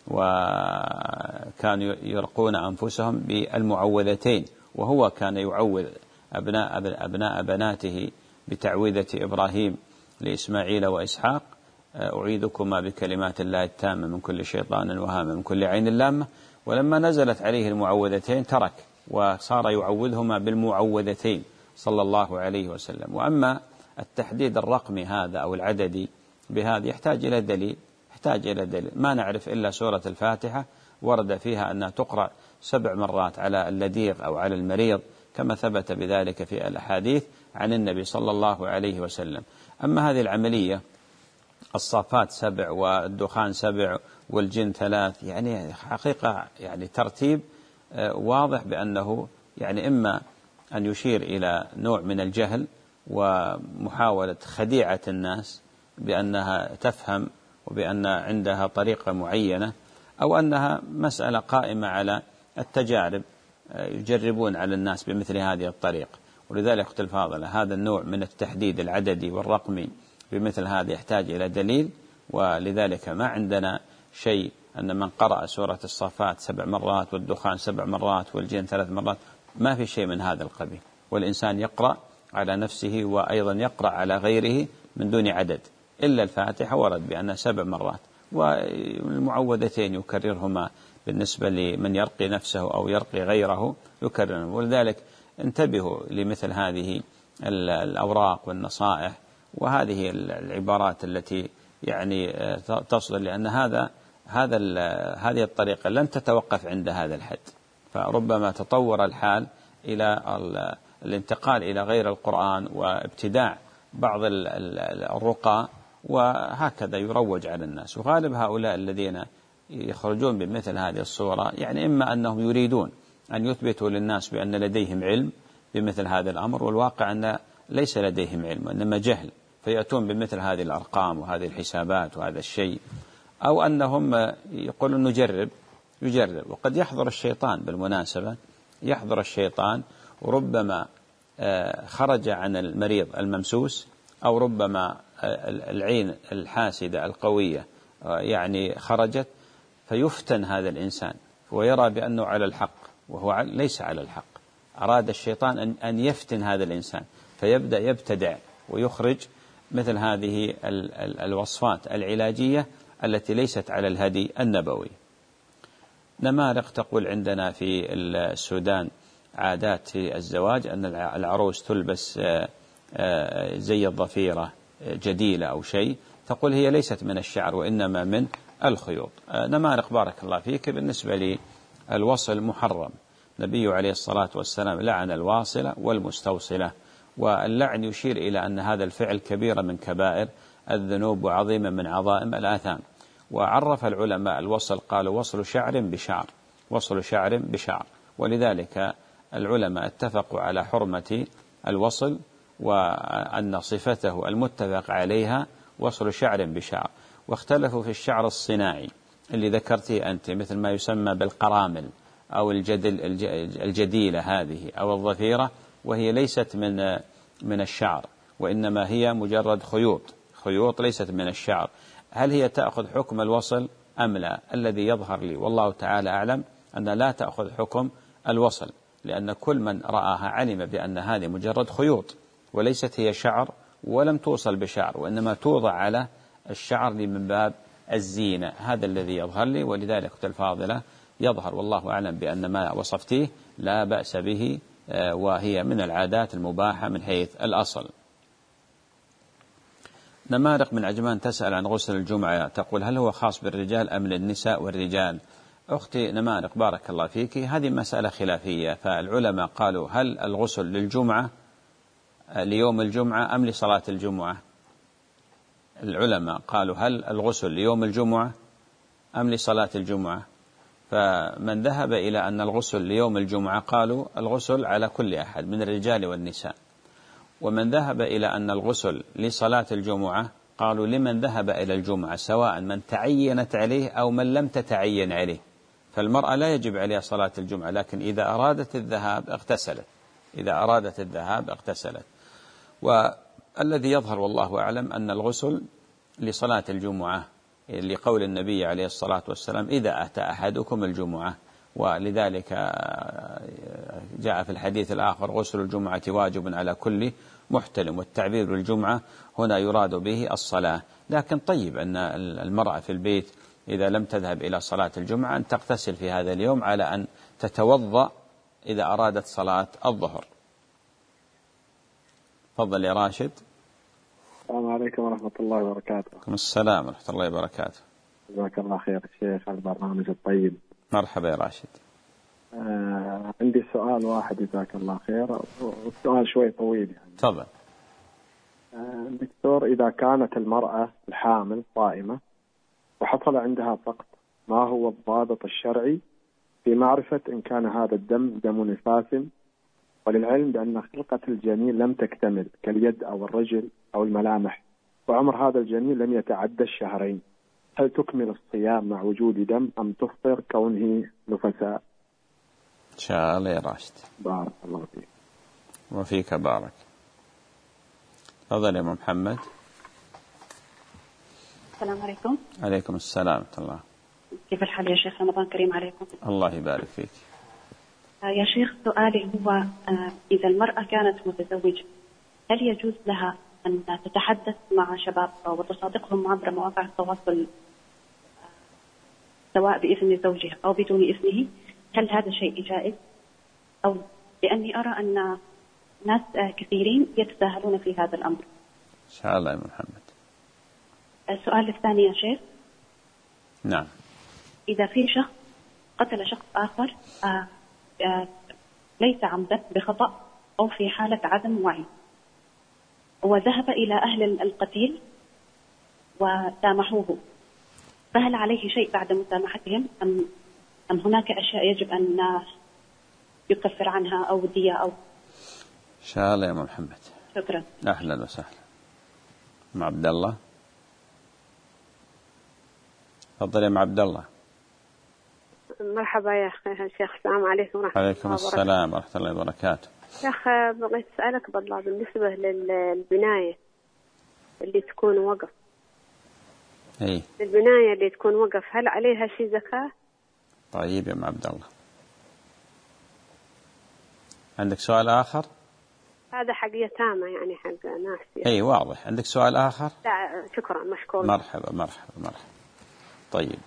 Speaker 2: وكانوا يرقون أنفسهم بالمعوذتين، وهو كان يعوذ أبناء بناته بتعويذة إبراهيم لإسماعيل وإسحاق أعيذكما بكلمات الله التامة من كل شيطان وهامة من كل عين لامة. ولما نزلت عليه المعوذتين ترك وصار يعوذهما بالمعوذتين صلى الله عليه وسلم. وأما التحديد الرقمي هذا أو العددي بهذا يحتاج إلى دليل. ما نعرف إلا سورة الفاتحة ورد فيها أنها تقرأ 7 مرات على اللديغ أو على المريض، كما ثبت بذلك في الأحاديث عن النبي صلى الله عليه وسلم. أما هذه العملية الصافات 7 والدخان 7 والجن 3 حقيقة ترتيب واضح بأنه إما أن يشير إلى نوع من الجهل ومحاولة خديعة الناس بأنها تفهم وبأن عندها طريقة معينة، أو أنها مسألة قائمة على التجارب، يجربون على الناس بمثل هذه الطريقة. ولذلك أختي الفاضلة هذا النوع من التحديد العددي والرقمي بمثل هذا يحتاج إلى دليل، ولذلك ما عندنا شيء أن من قرأ سورة الصافات 7 مرات والدخان 7 مرات والجن 3 مرات، ما في شيء من هذا القبيل. والإنسان يقرأ على نفسه وأيضا يقرأ على غيره من دون عدد، إلا الفاتحة ورد بأنها 7 مرات، والمعوذتين يكررهما بالنسبة لمن يرقي نفسه أو يرقي غيره يكررهم. ولذلك انتبهوا لمثل هذه الأوراق والنصائح وهذه العبارات التي يعني تصدر، لأن هذه الطريقة لن تتوقف عند هذا الحد، فربما تطور الحال إلى الانتقال إلى غير القرآن وابتداع بعض الرقى، وهكذا يروج على الناس. وغالب هؤلاء الذين يخرجون بمثل هذه الصورة يعني إما أنهم يريدون أن يثبتوا للناس بأن لديهم علم بمثل هذا الأمر، والواقع أن ليس لديهم علم وإنما جهل، فيأتون بمثل هذه الأرقام وهذه الحسابات وهذا الشيء، أو أنهم يقولون نجرب يجرب. وقد يحضر الشيطان بالمناسبة، يحضر الشيطان وربما خرج عن المريض الممسوس، أو ربما العين الحاسدة القوية يعني خرجت، فيفتن هذا الإنسان ويرى بأنه على الحق وهو ليس على الحق. أراد الشيطان أن يفتن هذا الإنسان، فيبدأ يبتدع ويخرج مثل هذه الوصفات العلاجية التي ليست على الهدي النبوي. نمارق تقول عندنا في السودان عادات في الزواج أن العروس تلبس زي الضفيرة جديلة أو شيء، تقول هي ليست من الشعر وإنما من الخيوط. نمارق بارك الله فيك، بالنسبة للوصل محرم، النبي عليه الصلاة والسلام لعن الواصلة والمستوصلة، واللعن يشير إلى أن هذا الفعل كبيرة من كبائر الذنوب وعظيمة من عظائم الآثام. وعرف العلماء الوصل قالوا وصل شعر بشعر، وصل شعر بشعر، ولذلك العلماء اتفقوا على حرمة الوصل، وأن صفته المتفق عليها وصل شعر بشعر. واختلفوا في الشعر الصناعي اللي ذكرتيه أنت، مثل ما يسمى بالقرامل أو الجديلة هذه أو الضفيرة، وهي ليست من الشعر وإنما هي مجرد خيوط ليست من الشعر. هل هي تأخذ حكم الوصل أم لا؟ الذي يظهر لي والله تعالى أعلم أن لا تأخذ حكم الوصل، لأن كل من رآها علم بأن هذه مجرد خيوط وليست هي شعر ولم توصل بشعر، وإنما توضع على الشعر من باب الزينة. هذا الذي يظهر لي، ولذلك أختي الفاضلة يظهر والله أعلم بأن ما وصفتيه لا بأس به، وهي من العادات المباحة من حيث الأصل. نمارق من عجمان تسأل عن غسل الجمعة، تقول هل هو خاص بالرجال أم للنساء والرجال؟ أختي نمارق بارك الله فيك، هذه مسألة خلافية، فالعلماء قالوا هل الغسل للجمعة ليوم الجمعة أم لصلاة الجمعة؟ العلماء قالوا هل الغسل ليوم الجمعة أم لصلاة الجمعة؟ فمن ذهب إلى أن الغسل ليوم الجمعة قالوا الغسل على كل أحد من الرجال والنساء، ومن ذهب إلى أن الغسل لصلاة الجمعة قالوا لمن ذهب إلى الجمعة، سواء من تعينت عليه أو من لم تتعين عليه. فالمرأة لا يجب عليها صلاة الجمعة، لكن إذا أرادت الذهاب اغتسلت، إذا أرادت الذهاب اغتسلت. والذي يظهر والله أعلم أن الغسل لصلاة الجمعة، لقول النبي عليه الصلاة والسلام إذا أتى أحدكم الجمعة، ولذلك جاء في الحديث الآخر غسل الجمعة واجب على كل محتلم، والتعبير بالجمعة هنا يراد به الصلاة. لكن طيب أن المرأة في البيت إذا لم تذهب إلى صلاة الجمعة أن تغتسل في هذا اليوم على أن تتوضأ إذا أرادت صلاة الظهر. تفضل يا راشد.
Speaker 7: السلام عليكم ورحمة الله وبركاته.
Speaker 2: وعليكم السلام ورحمة الله وبركاته.
Speaker 7: جزاك الله خير الشيخ على البرنامج الطيب.
Speaker 2: مرحبا يا راشد.
Speaker 7: عندي سؤال واحد جزاك الله خير، والسؤال شوي طويل يعني.
Speaker 2: تفضل.
Speaker 7: دكتور، إذا كانت المرأة الحامل صائمة وحصل عندها سقط، ما هو الضابط الشرعي في معرفة إن كان هذا الدم دم نفاس وللعلم بأن خلقة الجنين لم تكتمل كاليد أو الرجل أو الملامح، وعمر هذا الجنين لم يتعدى الشهرين، هل تكمل الصيام مع وجود دم أم تفطر كونه نفساء؟
Speaker 2: إن شاء الله يا راشد.
Speaker 7: بارك الله فيك.
Speaker 2: وفيك بارك. تفضل يا محمد.
Speaker 8: السلام عليكم.
Speaker 2: عليكم السلام ورحمة الله.
Speaker 8: كيف الحال يا شيخ؟ رمضان كريم عليكم.
Speaker 2: الله يبارك فيك.
Speaker 8: يا شيخ سؤالي هو إذا المرأة كانت متزوجة هل يجوز لها أن تتحدث مع شباب وتصادقهم عبر مواقع التواصل سواء بإذن زوجها أو بدون إذنه؟ هل هذا شيء جائز؟ أو لأني أرى أن ناس كثيرين يتساهلون في هذا الأمر.
Speaker 2: إن شاء الله يا محمد.
Speaker 8: السؤال الثاني يا شيخ.
Speaker 2: نعم.
Speaker 8: إذا في شخص قتل شخص آخر ليس عمدا بخطأ أو في حالة عدم وعي وذهب إلى أهل القتيل وسامحوه، فهل عليه شيء بعد مسامحتهم أم هناك أشياء يجب أن يكفر عنها أو دية أو؟
Speaker 2: إن شاء الله يا محمد.
Speaker 8: شكرا.
Speaker 2: أهلا وسهلا. مع عبد الله. تفضل يا عبد الله.
Speaker 9: مرحبا يا شيخ. السلام عليكم ورحمة الله وبركاته.
Speaker 2: عليكم السلام ورحمة الله وبركاته.
Speaker 9: شيخ بغيت أسألك بالله بالنسبة للبناية اللي تكون وقف.
Speaker 2: إيه.
Speaker 9: البناية اللي تكون وقف هل عليها شيء زكاة؟
Speaker 2: طيب يا عبد الله. عندك سؤال آخر؟
Speaker 9: هذا حق يتامى يعني حق ناس يعني.
Speaker 2: أي واضح. عندك سؤال آخر؟
Speaker 9: لا شكرا مشكور.
Speaker 2: مرحبا مرحبا مرحبا. طيب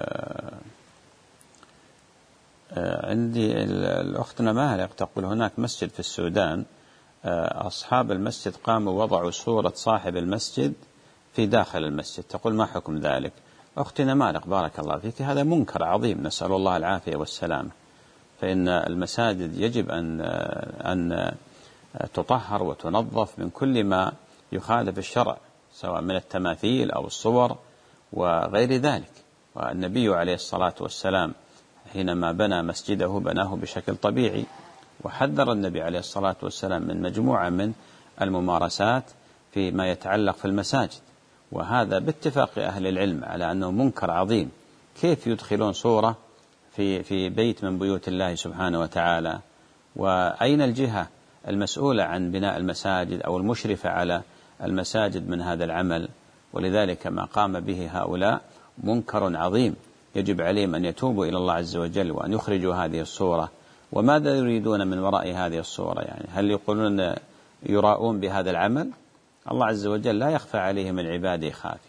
Speaker 2: عندي الأختنا مالك تقول هناك مسجد في السودان أصحاب المسجد قاموا وضعوا صورة صاحب المسجد في داخل المسجد، تقول ما حكم ذلك؟ أختنا مالك بارك الله فيك، هذا منكر عظيم نسأل الله العافية والسلامة، فإن المساجد يجب أن تطهر وتنظف من كل ما يخالف الشرع سواء من التماثيل أو الصور وغير ذلك. والنبي عليه الصلاة والسلام حينما بنى مسجده بناه بشكل طبيعي، وحذر النبي عليه الصلاة والسلام من مجموعة من الممارسات فيما يتعلق في المساجد، وهذا باتفاق أهل العلم على أنه منكر عظيم. كيف يدخلون صورة في بيت من بيوت الله سبحانه وتعالى؟ وأين الجهة المسؤولة عن بناء المساجد أو المشرفة على المساجد من هذا العمل؟ ولذلك ما قام به هؤلاء منكر عظيم، يجب عليهم أن يتوبوا إلى الله عز وجل وأن يخرجوا هذه الصورة. وماذا يريدون من وراء هذه الصورة؟ يعني هل يقولون يراؤون بهذا العمل؟ الله عز وجل لا يخفى عليه من عباده خافي،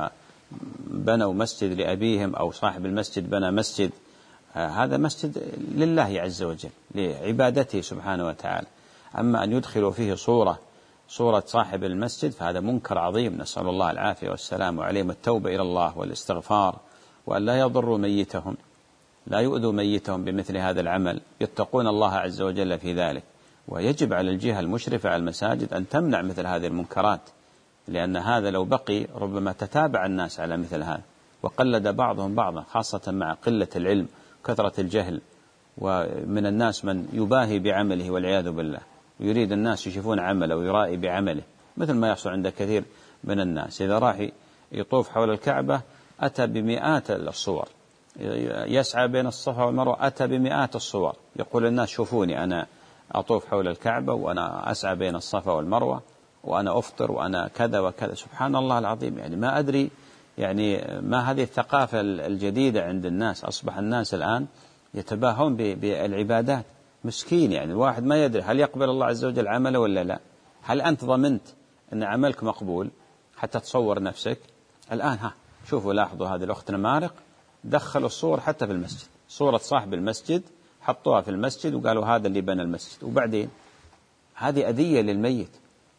Speaker 2: وبنوا مسجد لأبيهم أو صاحب المسجد بنى مسجد، هذا مسجد لله عز وجل لعبادته سبحانه وتعالى. أما أن يدخلوا فيه صورة صاحب المسجد فهذا منكر عظيم نسأل الله العافية والسلام، وعليهم التوبة إلى الله والاستغفار، وأن لا يضروا ميتهم، لا يؤذوا ميتهم بمثل هذا العمل، يتقون الله عز وجل في ذلك. ويجب على الجهة المشرفة على المساجد أن تمنع مثل هذه المنكرات، لأن هذا لو بقي ربما تتابع الناس على مثل هذا، وقلد بعضهم بعضا، خاصة مع قلة العلم كثرة الجهل، ومن الناس من يباهي بعمله والعياذ بالله، ويريد الناس يشوفون عمله ويرائي بعمله، مثل ما يحصل عند كثير من الناس. إذا راح يطوف حول الكعبة أتى بمئات الصور، يسعى بين الصفا والمروة أتى بمئات الصور، يقول الناس شوفوني أنا أطوف حول الكعبة وأنا أسعى بين الصفا والمروة وأنا أفطر وأنا كذا وكذا. سبحان الله العظيم، يعني ما أدري يعني ما هذه الثقافة الجديدة عند الناس. أصبح الناس الآن يتباهون بالعبادات، مسكين يعني الواحد ما يدري هل يقبل الله عز وجل عمله ولا لا. هل أنت ضمنت أن عملك مقبول حتى تصور نفسك؟ الآن شوفوا لاحظوا هذه الأخت مارق دخلوا الصور حتى في المسجد، صورة صاحب المسجد حطوها في المسجد وقالوا هذا اللي بنى المسجد، وبعدين هذه أذية للميت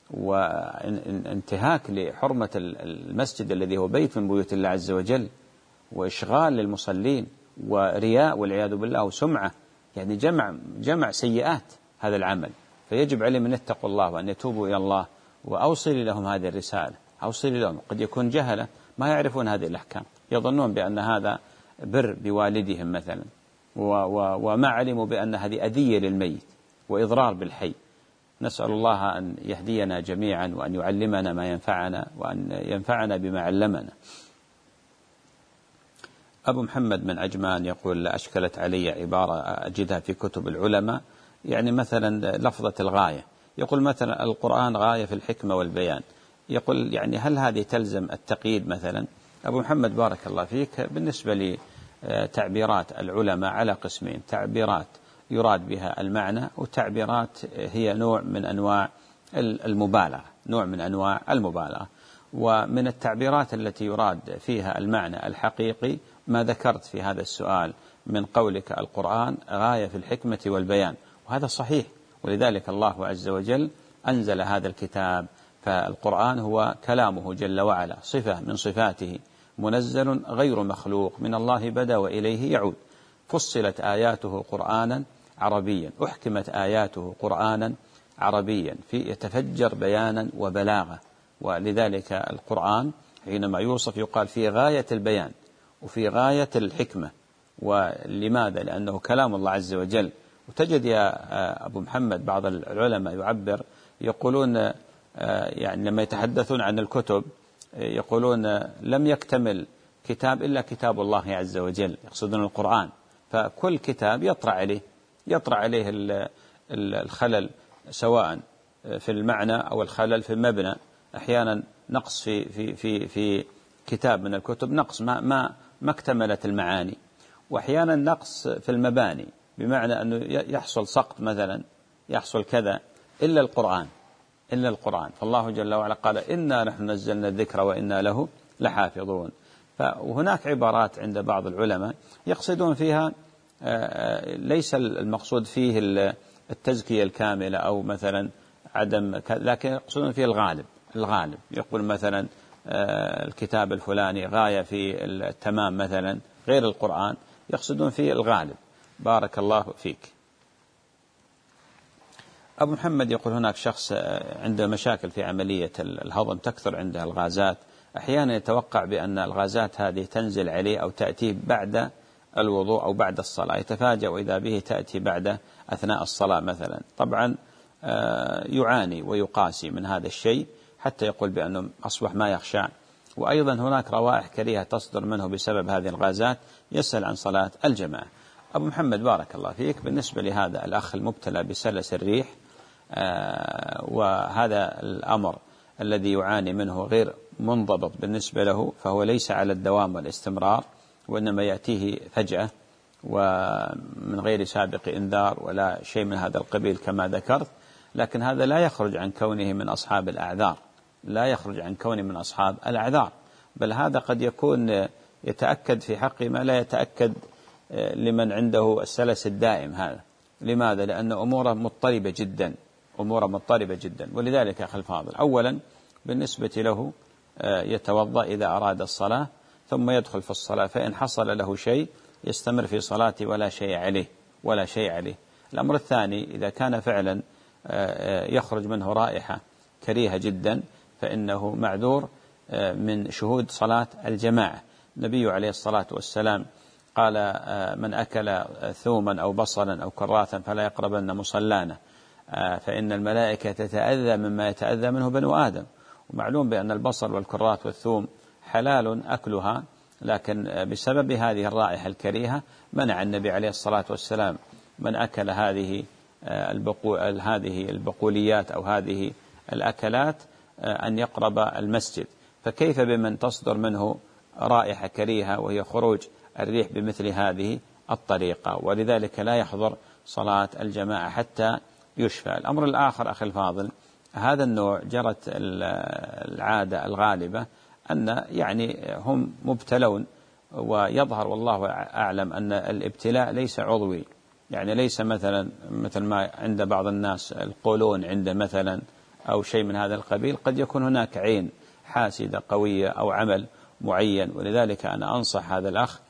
Speaker 2: وانتهاك لحرمة المسجد الذي هو بيت من بيوت الله عز وجل، وإشغال للمصلين ورياء والعياذ بالله وسمعة، يعني جمع سيئات هذا العمل. فيجب عليهم أن يتقوا الله وأن يتوبوا إلى الله. وأوصل لهم هذه الرسالة، أوصل لهم، قد يكون جهلة ما يعرفون هذه الأحكام، يظنون بأن هذا بر بوالدهم مثلا، وما علموا بأن هذه أذية للميت. وإضرار بالحي. نسأل الله أن يهدينا جميعا وأن يعلمنا ما ينفعنا وأن ينفعنا بما علمنا. أبو محمد من عجمان يقول: أشكلت علي عبارة أجدها في كتب العلماء، يعني مثلا لفظة الغاية، يقول مثلا القرآن غاية في الحكمة والبيان، يقول يعني هل هذه تلزم التقييد مثلا؟ أبو محمد بارك الله فيك، بالنسبة لتعبيرات العلماء على قسمين: تعبيرات يراد بها المعنى، وتعبيرات هي نوع من أنواع المبالغة، نوع من أنواع المبالغة. ومن التعبيرات التي يراد فيها المعنى الحقيقي ما ذكرت في هذا السؤال من قولك القرآن غاية في الحكمة والبيان، وهذا صحيح، ولذلك الله عز وجل أنزل هذا الكتاب. فالقرآن هو كلامه جل وعلا، صفة من صفاته، منزل غير مخلوق، من الله بدأ وإليه يعود. فصلت آياته قرآنا عربيا، أحكمت آياته قرآنا عربيا، يتفجر بيانا وبلاغة. ولذلك القرآن حينما يوصف يقال في غاية البيان وفي غاية الحكمة. ولماذا؟ لأنه كلام الله عز وجل. وتجد يا أبو محمد بعض العلماء يعبر، يقولون يعني لما يتحدثون عن الكتب يقولون لم يكتمل كتاب إلا كتاب الله عز وجل، يقصدون القرآن. فكل كتاب يطرأ عليه الخلل، سواء في المعنى أو الخلل في المبنى. أحيانا نقص في كتاب من الكتب، نقص ما اكتملت المعاني، وأحيانا نقص في المباني، بمعنى أنه يحصل سقط مثلا، يحصل كذا، إلا القرآن. فالله جل وعلا قال: إنا نحن نزلنا الذكر وإنا له لحافظون. وهناك عبارات عند بعض العلماء يقصدون فيها ليس المقصود فيه التزكية الكاملة أو مثلا عدم، لكن يقصدون فيه الغالب. يقول مثلا الكتاب الفلاني غاية في التمام مثلا، غير القرآن، يقصدون فيه الغالب. بارك الله فيك. أبو محمد يقول: هناك شخص عنده مشاكل في عملية الهضم، تكثر عنده الغازات، أحيانا يتوقع بأن الغازات هذه تنزل عليه أو تأتيه بعد الوضوء أو بعد الصلاة، يتفاجأ إذا به تأتي بعد أثناء الصلاة مثلا. طبعا يعاني ويقاسي من هذا الشيء حتى يقول بأنه أصبح ما يخشى. وأيضا هناك روائح كريهة تصدر منه بسبب هذه الغازات، يسأل عن صلاة الجماعة. أبو محمد بارك الله فيك، بالنسبة لهذا الأخ المبتلى بسلس الريح، وهذا الأمر الذي يعاني منه غير منضبط بالنسبة له، فهو ليس على الدوام والاستمرار، وإنما يأتيه فجأة ومن غير سابق إنذار ولا شيء من هذا القبيل كما ذكرت. لكن هذا لا يخرج عن كونه من أصحاب الأعذار، بل هذا قد يكون يتأكد في حقه ما لا يتأكد لمن عنده السلس الدائم هذا. لماذا؟ لأن أموره مضطربة جدا. ولذلك يا أخي الفاضل، أولا بالنسبة له يتوضأ إذا أراد الصلاة، ثم يدخل في الصلاة، فإن حصل له شيء يستمر في صلاته ولا شيء عليه. الأمر الثاني، إذا كان فعلا يخرج منه رائحة كريهة جدا، فإنه معذور من شهود صلاة الجماعة. النبي عليه الصلاة والسلام قال: من أكل ثوما أو بصلا أو كراثا فلا يقربن مصلانا، فإن الملائكة تتأذى مما يتأذى منه بنو آدم. ومعلوم بأن البصل والكراث والثوم حلال أكلها، لكن بسبب هذه الرائحة الكريهة منع النبي عليه الصلاة والسلام من أكل هذه البقوليات أو هذه الأكلات أن يقرب المسجد. فكيف بمن تصدر منه رائحة كريهة وهي خروج الريح بمثل هذه الطريقة؟ ولذلك لا يحضر صلاة الجماعة حتى يشفى. الأمر الآخر أخي الفاضل، هذا النوع جرت العادة الغالبة أن يعني هم مبتلون، ويظهر والله أعلم أن الابتلاء ليس عضوي، يعني ليس مثل ما عند بعض الناس القولون عنده مثلا أو شيء من هذا القبيل. قد يكون هناك عين حاسدة قوية أو عمل معين. ولذلك أنا أنصح هذا الأخ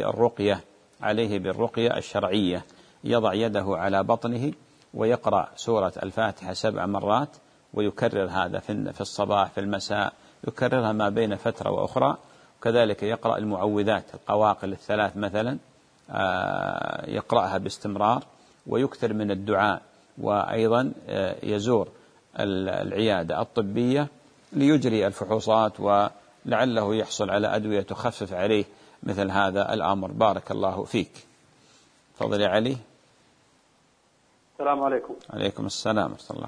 Speaker 2: بالرقية الشرعية، يضع يده على بطنه ويقرأ سورة الفاتحة 7 مرات، ويكرر هذا في الصباح في المساء، يكررها ما بين فترة وأخرى. وكذلك يقرأ المعوذات القواقل 3 مثلا، يقرأها باستمرار، ويكثر من الدعاء وأيضا يزور العيادة الطبية ليجري الفحوصات ولعله يحصل على أدوية تخفف عليه مثل هذا الأمر. بارك الله فيك. تفضل يا علي.
Speaker 10: السلام عليكم.
Speaker 2: عليكم السلام ورحمة الله.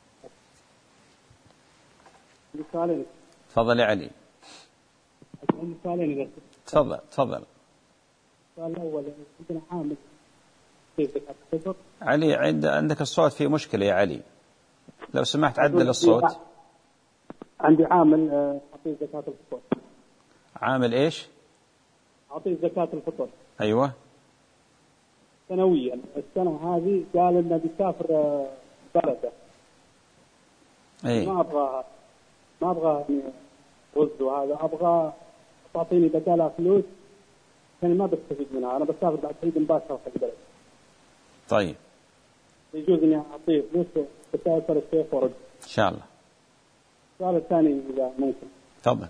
Speaker 10: سؤالين.
Speaker 2: تفضل يا علي.
Speaker 10: سؤالين.
Speaker 2: تفضل.
Speaker 10: السؤال الأول عندنا عامل في زكاة الفطر.
Speaker 2: علي عندك الصوت فيه مشكلة يا علي، لو سمحت عدل الصوت.
Speaker 10: عندي عامل أعطيه زكاة الفطر.
Speaker 2: عامل إيش؟
Speaker 10: أعطيه زكاة الفطر.
Speaker 2: أيوة.
Speaker 10: سنويا. السنة هذه قال إنه بيسافر بلده.
Speaker 2: أي.
Speaker 10: ما أبغى رز وهذا، أبغى تعطيني بدالها فلوس يعني ما بستفيد منها، أنا بسافر بعد عيد مباشرة في البلد.
Speaker 2: طيب.
Speaker 10: يجوز إني أعطيه فلوس بسافر الشيخ ورد.
Speaker 2: إن شاء الله.
Speaker 10: السؤال الثاني إذا ممكن.
Speaker 2: تفضل.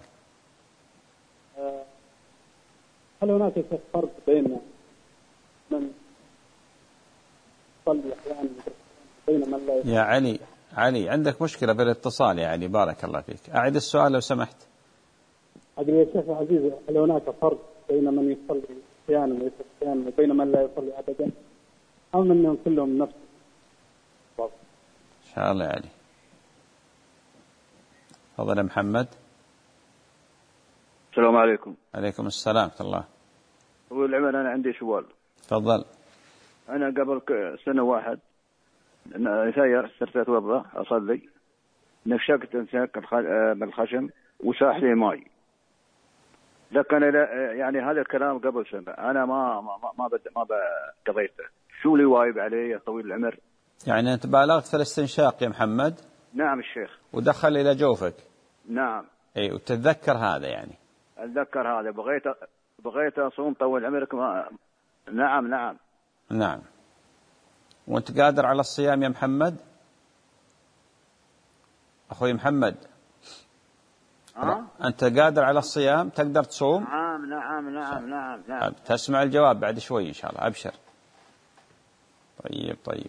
Speaker 10: هل هناك فرق بين من يصلي أحيانا بين من لا؟
Speaker 2: يا علي عندك مشكلة بالاتصال يا علي. بارك الله فيك. أعد السؤال لو سمحت.
Speaker 10: أدري يا شيخ عزيز، هل هناك فرق بين من يصلي أحيانا ويصلي أحيانا وبين من لا يصلي أبدا، أو منهم كلهم نفس الفرق؟
Speaker 2: إن شاء الله يا علي. تفضل يا محمد.
Speaker 11: السلام عليكم.
Speaker 2: عليكم السلام ورحمة الله.
Speaker 11: أبو العمل، أنا عندي سؤال.
Speaker 2: تفضل.
Speaker 11: أنا قبل سنة واحد صرت أتوضأ أصلي، نشكت من الخشم وساح لي ماي، لكن يعني هذا الكلام قبل سنة، أنا ما قضيته. شو لي وايب عليه يا طويل العمر؟
Speaker 2: يعني أنت بالغت في الاستنشاق يا محمد؟
Speaker 11: نعم الشيخ.
Speaker 2: ودخل إلى جوفك؟
Speaker 11: نعم.
Speaker 2: أي، وتتذكر هذا يعني؟
Speaker 11: أتذكر هذا. بغيت أصوم طول عمرك نعم.
Speaker 2: وأنت قادر على الصيام يا محمد؟ أخوي محمد. أنت قادر على الصيام؟ تقدر تصوم؟
Speaker 11: نعم.
Speaker 2: تسمع الجواب بعد شوي إن شاء الله. أبشر. طيب.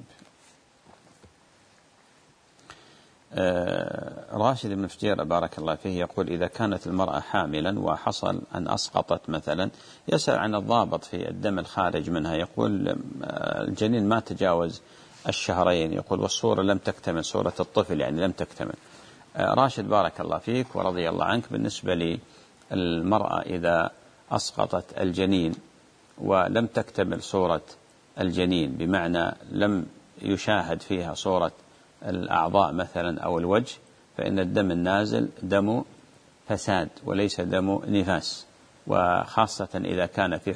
Speaker 2: راشد بن فجير بارك الله فيه يقول: إذا كانت المرأة حاملا وحصل أن أسقطت مثلا، يسأل عن الضابط في الدم الخارج منها. يقول الجنين ما تجاوز الشهرين، يقول والصورة لم تكتمل، صورة الطفل يعني لم تكتمل. راشد بارك الله فيك ورضي الله عنك، بالنسبة للمرأة إذا أسقطت الجنين ولم تكتمل صورة الجنين، بمعنى لم يشاهد فيها صورة الأعضاء مثلا أو الوجه، فإن الدم النازل دم فساد وليس دم نفاس، وخاصة إذا كان في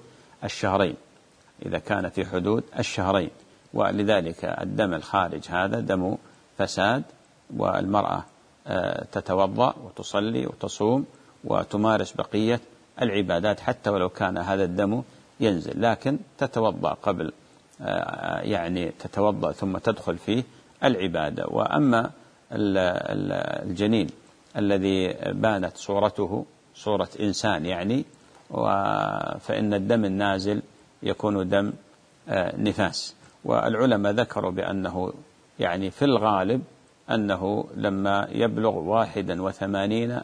Speaker 2: حدود الشهرين. ولذلك الدم الخارج هذا دم فساد، والمرأة تتوضأ وتصلي وتصوم وتمارس بقية العبادات حتى ولو كان هذا الدم ينزل، لكن تتوضأ قبل يعني تتوضأ ثم تدخل فيه العبادة. وأما الجنين الذي بانت صورته صورة إنسان يعني، فإن الدم النازل يكون دم نفاس. والعلماء ذكروا بأنه يعني في الغالب أنه لما يبلغ 81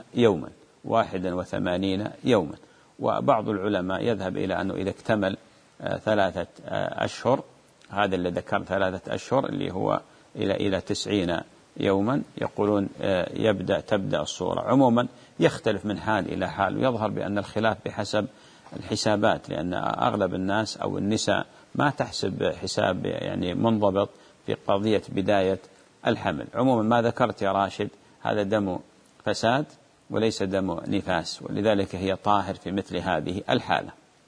Speaker 2: يوما، وبعض العلماء يذهب إلى أنه إذا اكتمل 3 أشهر، هذا اللي ذكر 3 أشهر اللي هو إلى 90 يوما، يقولون تبدأ الصورة. عموما يختلف من حال إلى حال، ويظهر بأن الخلاف بحسب الحسابات، لأن أغلب الناس أو النساء ما تحسب حساب يعني منضبط في قضية بداية الحمل. عموما ما ذكرت يا راشد هذا دم فساد وليس دم نفاس، ولذلك هي طاهر في مثل هذه الحالة.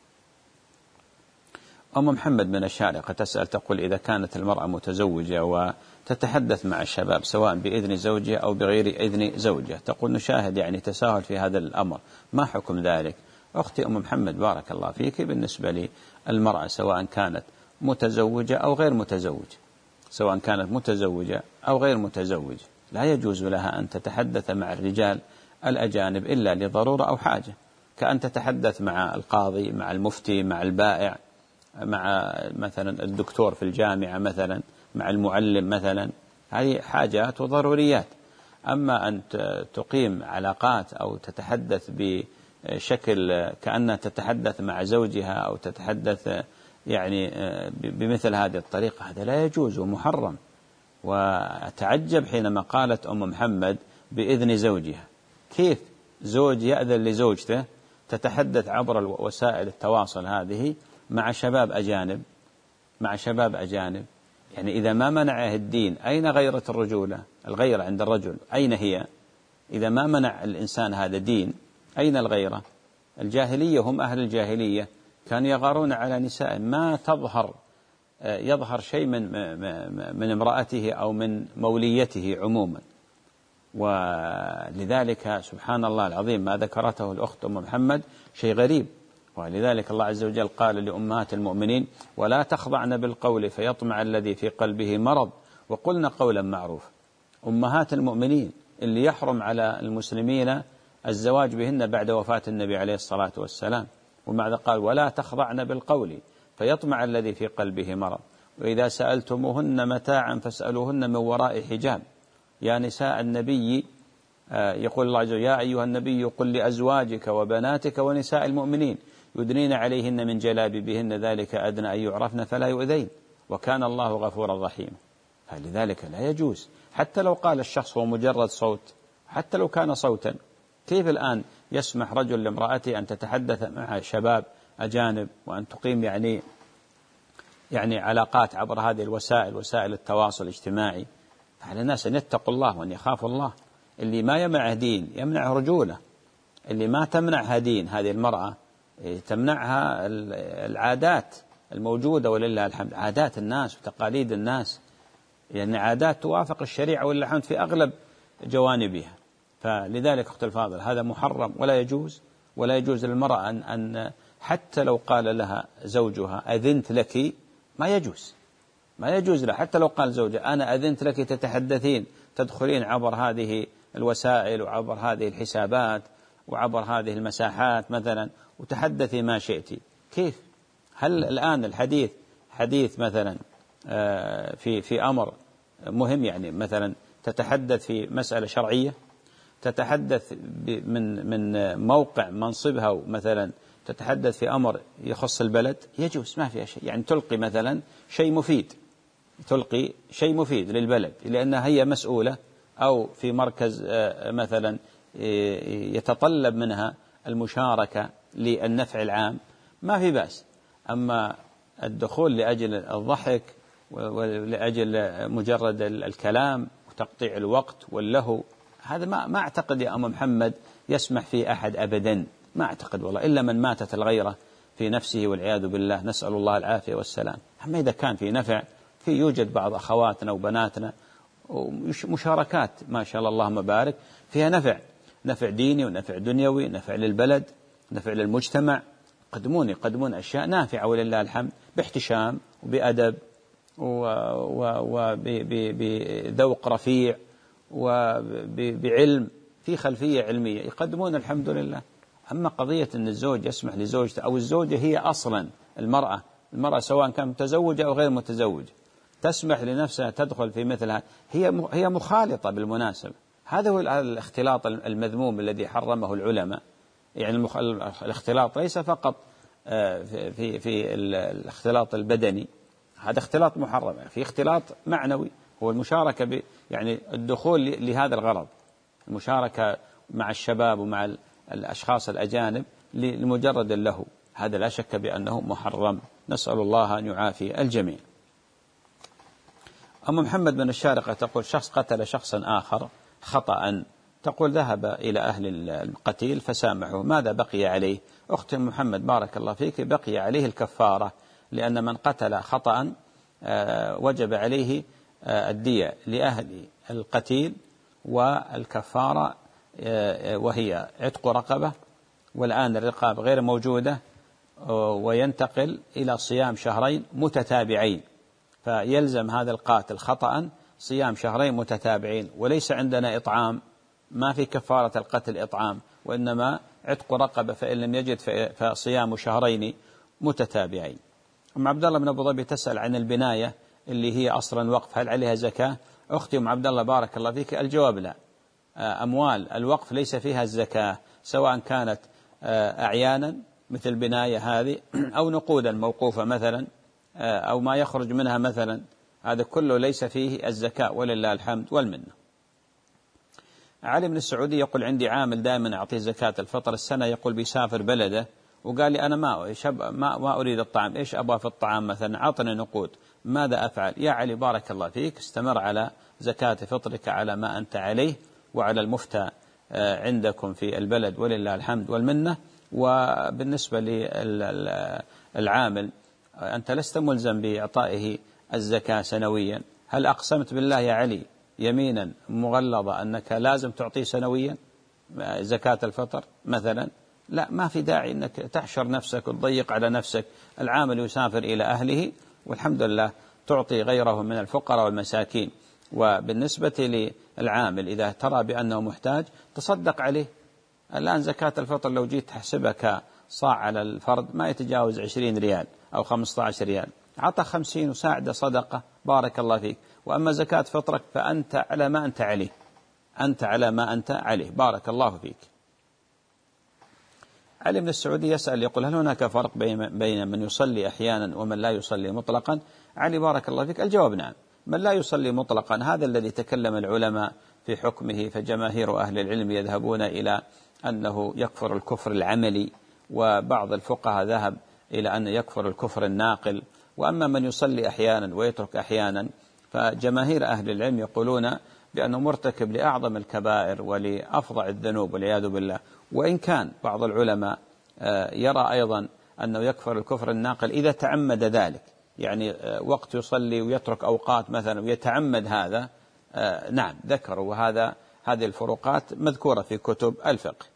Speaker 2: أم محمد من الشارقة تسأل تقول: إذا كانت المرأة متزوجة وتتحدث مع الشباب سواء بإذن زوجها أو بغير إذن زوجها، تقول نشاهد يعني تساهل في هذا الأمر، ما حكم ذلك؟ أختي أم محمد بارك الله فيك، بالنسبة للمرأة سواء كانت متزوجة أو غير متزوجة، لا يجوز لها أن تتحدث مع الرجال الأجانب إلا لضرورة أو حاجة، كأن تتحدث مع القاضي، مع المفتي، مع البائع، مع مثلا الدكتور في الجامعة مثلا، مع المعلم مثلا، هذه حاجات وضروريات. أما أن تقيم علاقات أو تتحدث بشكل كأنها تتحدث مع زوجها أو تتحدث يعني بمثل هذه الطريقة، هذا لا يجوز ومحرم. وأتعجب حينما قالت أم محمد بإذن زوجها. كيف زوج يأذن لزوجته تتحدث عبر وسائل التواصل هذه مع شباب أجانب، مع شباب أجانب؟ يعني إذا ما منعه الدين أين غيرة الرجولة؟ الغيرة عند الرجل أين هي؟ إذا ما منع الإنسان هذا دين أين الغيرة؟ الجاهلية هم أهل الجاهلية كانوا يغارون على نساء، ما يظهر شيء من امرأته أو من موليته عموما. ولذلك سبحان الله العظيم ما ذكرته الأخت أم محمد شيء غريب. ولذلك الله عز وجل قال لأمهات المؤمنين: ولا تخضعن بالقول فيطمع الذي في قلبه مرض وقلن قولا معروفا. أمهات المؤمنين اللي يحرم على المسلمين الزواج بهن بعد وفاة النبي عليه الصلاة والسلام، ومع قال: ولا تخضعن بالقول فيطمع الذي في قلبه مرض وإذا سألتموهن متاعا فاسألوهن من وراء حجاب. يا نساء النبي، يقول الله عز وجل: يا أيها النبي قل لأزواجك وبناتك ونساء المؤمنين يدنين عليهن من جلابيبهن ذلك أدنى أن يعرفن فلا يؤذين وكان الله غفورا رحيما. فلذلك لا يجوز، حتى لو قال الشخص هو مجرد صوت، حتى لو كان صوتا. كيف الآن يسمح رجل لامرأته أن تتحدث مع شباب أجانب وأن تقيم يعني علاقات عبر هذه الوسائل، وسائل التواصل الاجتماعي؟ فعلى الناس أن يتقوا الله وأن يخافوا الله. اللي ما يمنعه دين يمنعه رجولة، اللي ما تمنعها دين هذه المرأة تمنعها العادات الموجودة ولله الحمد، عادات الناس وتقاليد الناس، يعني عادات توافق الشريعة ولله الحمد في أغلب جوانبها. فلذلك أخت الفاضل هذا محرم ولا يجوز. ولا يجوز للمرأة أن حتى لو قال لها زوجها أذنت لك، ما يجوز لها. حتى لو قال زوجها أنا أذنت لك تتحدثين تدخلين عبر هذه الوسائل وعبر هذه الحسابات وعبر هذه المساحات مثلا وتحدثي ما شئت، كيف؟ هل الآن الحديث حديث مثلا في أمر مهم، يعني مثلا تتحدث في مسألة شرعية، تتحدث من موقع منصبها مثلا، تتحدث في أمر يخص البلد، يجوز ما فيها شيء. يعني تلقي مثلا شيء مفيد للبلد لأنها هي مسؤولة، أو في مركز مثلا يتطلب منها المشاركة للنفع العام، ما في بأس. أما الدخول لأجل الضحك ولأجل مجرد الكلام وتقطيع الوقت واللهو، هذا ما أعتقد يا أم محمد يسمح فيه أحد أبدا، ما أعتقد والله، إلا من ماتت الغيرة في نفسه والعياذ بالله، نسأل الله العافية والسلام. أما إذا كان في نفع، يوجد بعض أخواتنا وبناتنا ومشاركات ما شاء الله اللهم بارك فيها نفع ديني ونفع دنيوي، نفع للبلد، نفع للمجتمع، يقدمون أشياء نافعة ولله الحمد، باحتشام وبأدب وبذوق رفيع وبعلم، في خلفية علمية يقدمون الحمد لله. أما قضية أن الزوج يسمح لزوجته أو الزوجة، هي أصلا المرأة سواء كان متزوجة أو غير متزوجة تسمح لنفسها تدخل في مثلها، هي مخالطة بالمناسبة. هذا هو الاختلاط المذموم الذي حرمه العلماء. يعني الاختلاط ليس فقط في الاختلاط البدني، هذا اختلاط محرم، في اختلاط معنوي، هو المشاركة يعني الدخول لهذا الغرض، المشاركة مع الشباب ومع الأشخاص الأجانب لمجرد اللهو، هذا لا شك بأنه محرم، نسأل الله أن يعافي الجميع. أم محمد بن الشارقة تقول: شخص قتل شخصا آخر خطأ، تقول ذهب إلى أهل القتيل فسامحه، ماذا بقي عليه؟ أخت محمد بارك الله فيك، بقي عليه الكفارة، لأن من قتل خطأ وجب عليه الدية لأهل القتيل، والكفارة وهي عتق رقبة، والآن الرقاب غير موجودة، وينتقل إلى صيام شهرين متتابعين، فيلزم هذا القاتل خطأ صيام شهرين متتابعين، وليس عندنا إطعام، ما في كفارة القتل إطعام، وإنما عتق رقبة، فإن لم يجد فصيام شهرين متتابعين. أم عبد الله بن أبو ظبي تسأل عن البناية اللي هي أصلا وقف هل عليها زكاة؟ أختي أم عبد الله بارك الله فيك، الجواب لا. أموال الوقف ليس فيها الزكاة، سواء كانت أعيانا مثل بناية هذه أو نقودا موقوفة مثلا أو ما يخرج منها مثلا، هذا كله ليس فيه الزكاة ولله الحمد والمنة. علي بن السعودي يقول عندي عامل دائما أعطيه زكاة الفطر، السنة يقول بيسافر بلده وقال لي أنا ما أريد الطعام، إيش أبغى في الطعام مثلا؟ أعطني نقود، ماذا أفعل؟ يا علي بارك الله فيك، استمر على زكاة فطرك على ما أنت عليه وعلى المفتى عندكم في البلد ولله الحمد والمنة. وبالنسبة للعامل أنت لست ملزم بإعطائه الزكاة سنويا. هل أقسمت بالله يا علي يمينا مغلظة أنك لازم تعطيه سنويا زكاة الفطر مثلا؟ لا، ما في داعي أنك تحشر نفسك وتضيق على نفسك. العامل يسافر إلى أهله والحمد لله، تعطي غيره من الفقراء والمساكين. وبالنسبة للعامل إذا ترى بأنه محتاج تصدق عليه. الآن زكاة الفطر لو جيت تحسبها صاع على الفرد ما يتجاوز 20 ريال أو 15 ريال، عطى 50 وساعدة صدقة بارك الله فيك. وأما زكاة فطرك فأنت على ما أنت عليه، أنت على ما أنت عليه بارك الله فيك. علي بن السعودي يسأل يقول هل هناك فرق بين من يصلي أحيانا ومن لا يصلي مطلقا؟ علي بارك الله فيك، الجواب نعم. من لا يصلي مطلقا هذا الذي تكلم العلماء في حكمه، فجماهير أهل العلم يذهبون إلى أنه يكفر الكفر العملي، وبعض الفقهاء ذهب إلى أن يكفر الكفر الناقل. وأما من يصلي أحيانا ويترك أحيانا فجماهير أهل العلم يقولون بأنه مرتكب لأعظم الكبائر ولأفظع الذنوب والعياذ بالله. وإن كان بعض العلماء يرى أيضا أنه يكفر الكفر الناقل إذا تعمد ذلك، يعني وقت يصلي ويترك أوقات مثلا ويتعمد هذا، نعم ذكروا، هذه الفروقات مذكورة في كتب الفقه.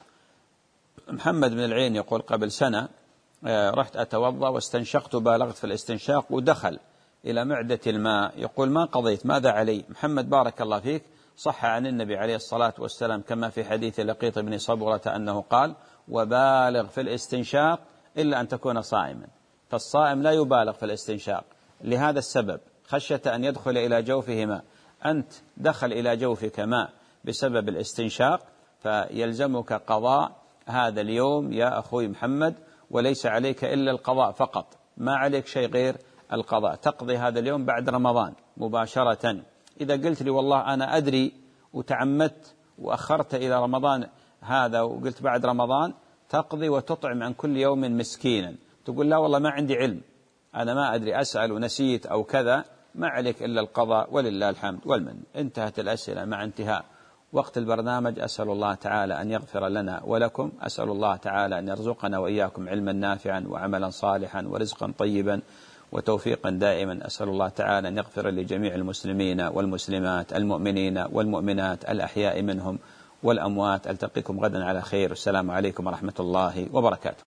Speaker 2: محمد بن العين يقول قبل سنة رحت أتوضأ واستنشقت، بالغت في الاستنشاق ودخل إلى معدة الماء، يقول ما قضيت، ماذا علي؟ محمد بارك الله فيك، صح عن النبي عليه الصلاة والسلام كما في حديث لقيط بن صبرة أنه قال وبالغ في الاستنشاق إلا أن تكون صائما. فالصائم لا يبالغ في الاستنشاق لهذا السبب، خشية أن يدخل إلى جوفه ماء. أنت دخل إلى جوفك ماء بسبب الاستنشاق، فيلزمك قضاء هذا اليوم يا أخوي محمد، وليس عليك إلا القضاء فقط، ما عليك شيء غير القضاء. تقضي هذا اليوم بعد رمضان مباشرة. إذا قلت لي والله أنا أدري وتعمدت وأخرت إلى رمضان هذا وقلت بعد رمضان، تقضي وتطعم عن كل يوم مسكينا. تقول لا والله ما عندي علم، أنا ما أدري، أسأل ونسيت أو كذا، ما عليك إلا القضاء ولله الحمد والمن. انتهت الأسئلة. مع انتهاء وقت البرنامج أسأل الله تعالى أن يغفر لنا ولكم، أسأل الله تعالى أن يرزقنا وإياكم علما نافعا وعملا صالحا ورزقا طيبا وتوفيقا دائما. أسأل الله تعالى أن يغفر لجميع المسلمين والمسلمات المؤمنين والمؤمنات الأحياء منهم والأموات. ألتقيكم غدا على خير، والسلام عليكم ورحمة الله وبركاته.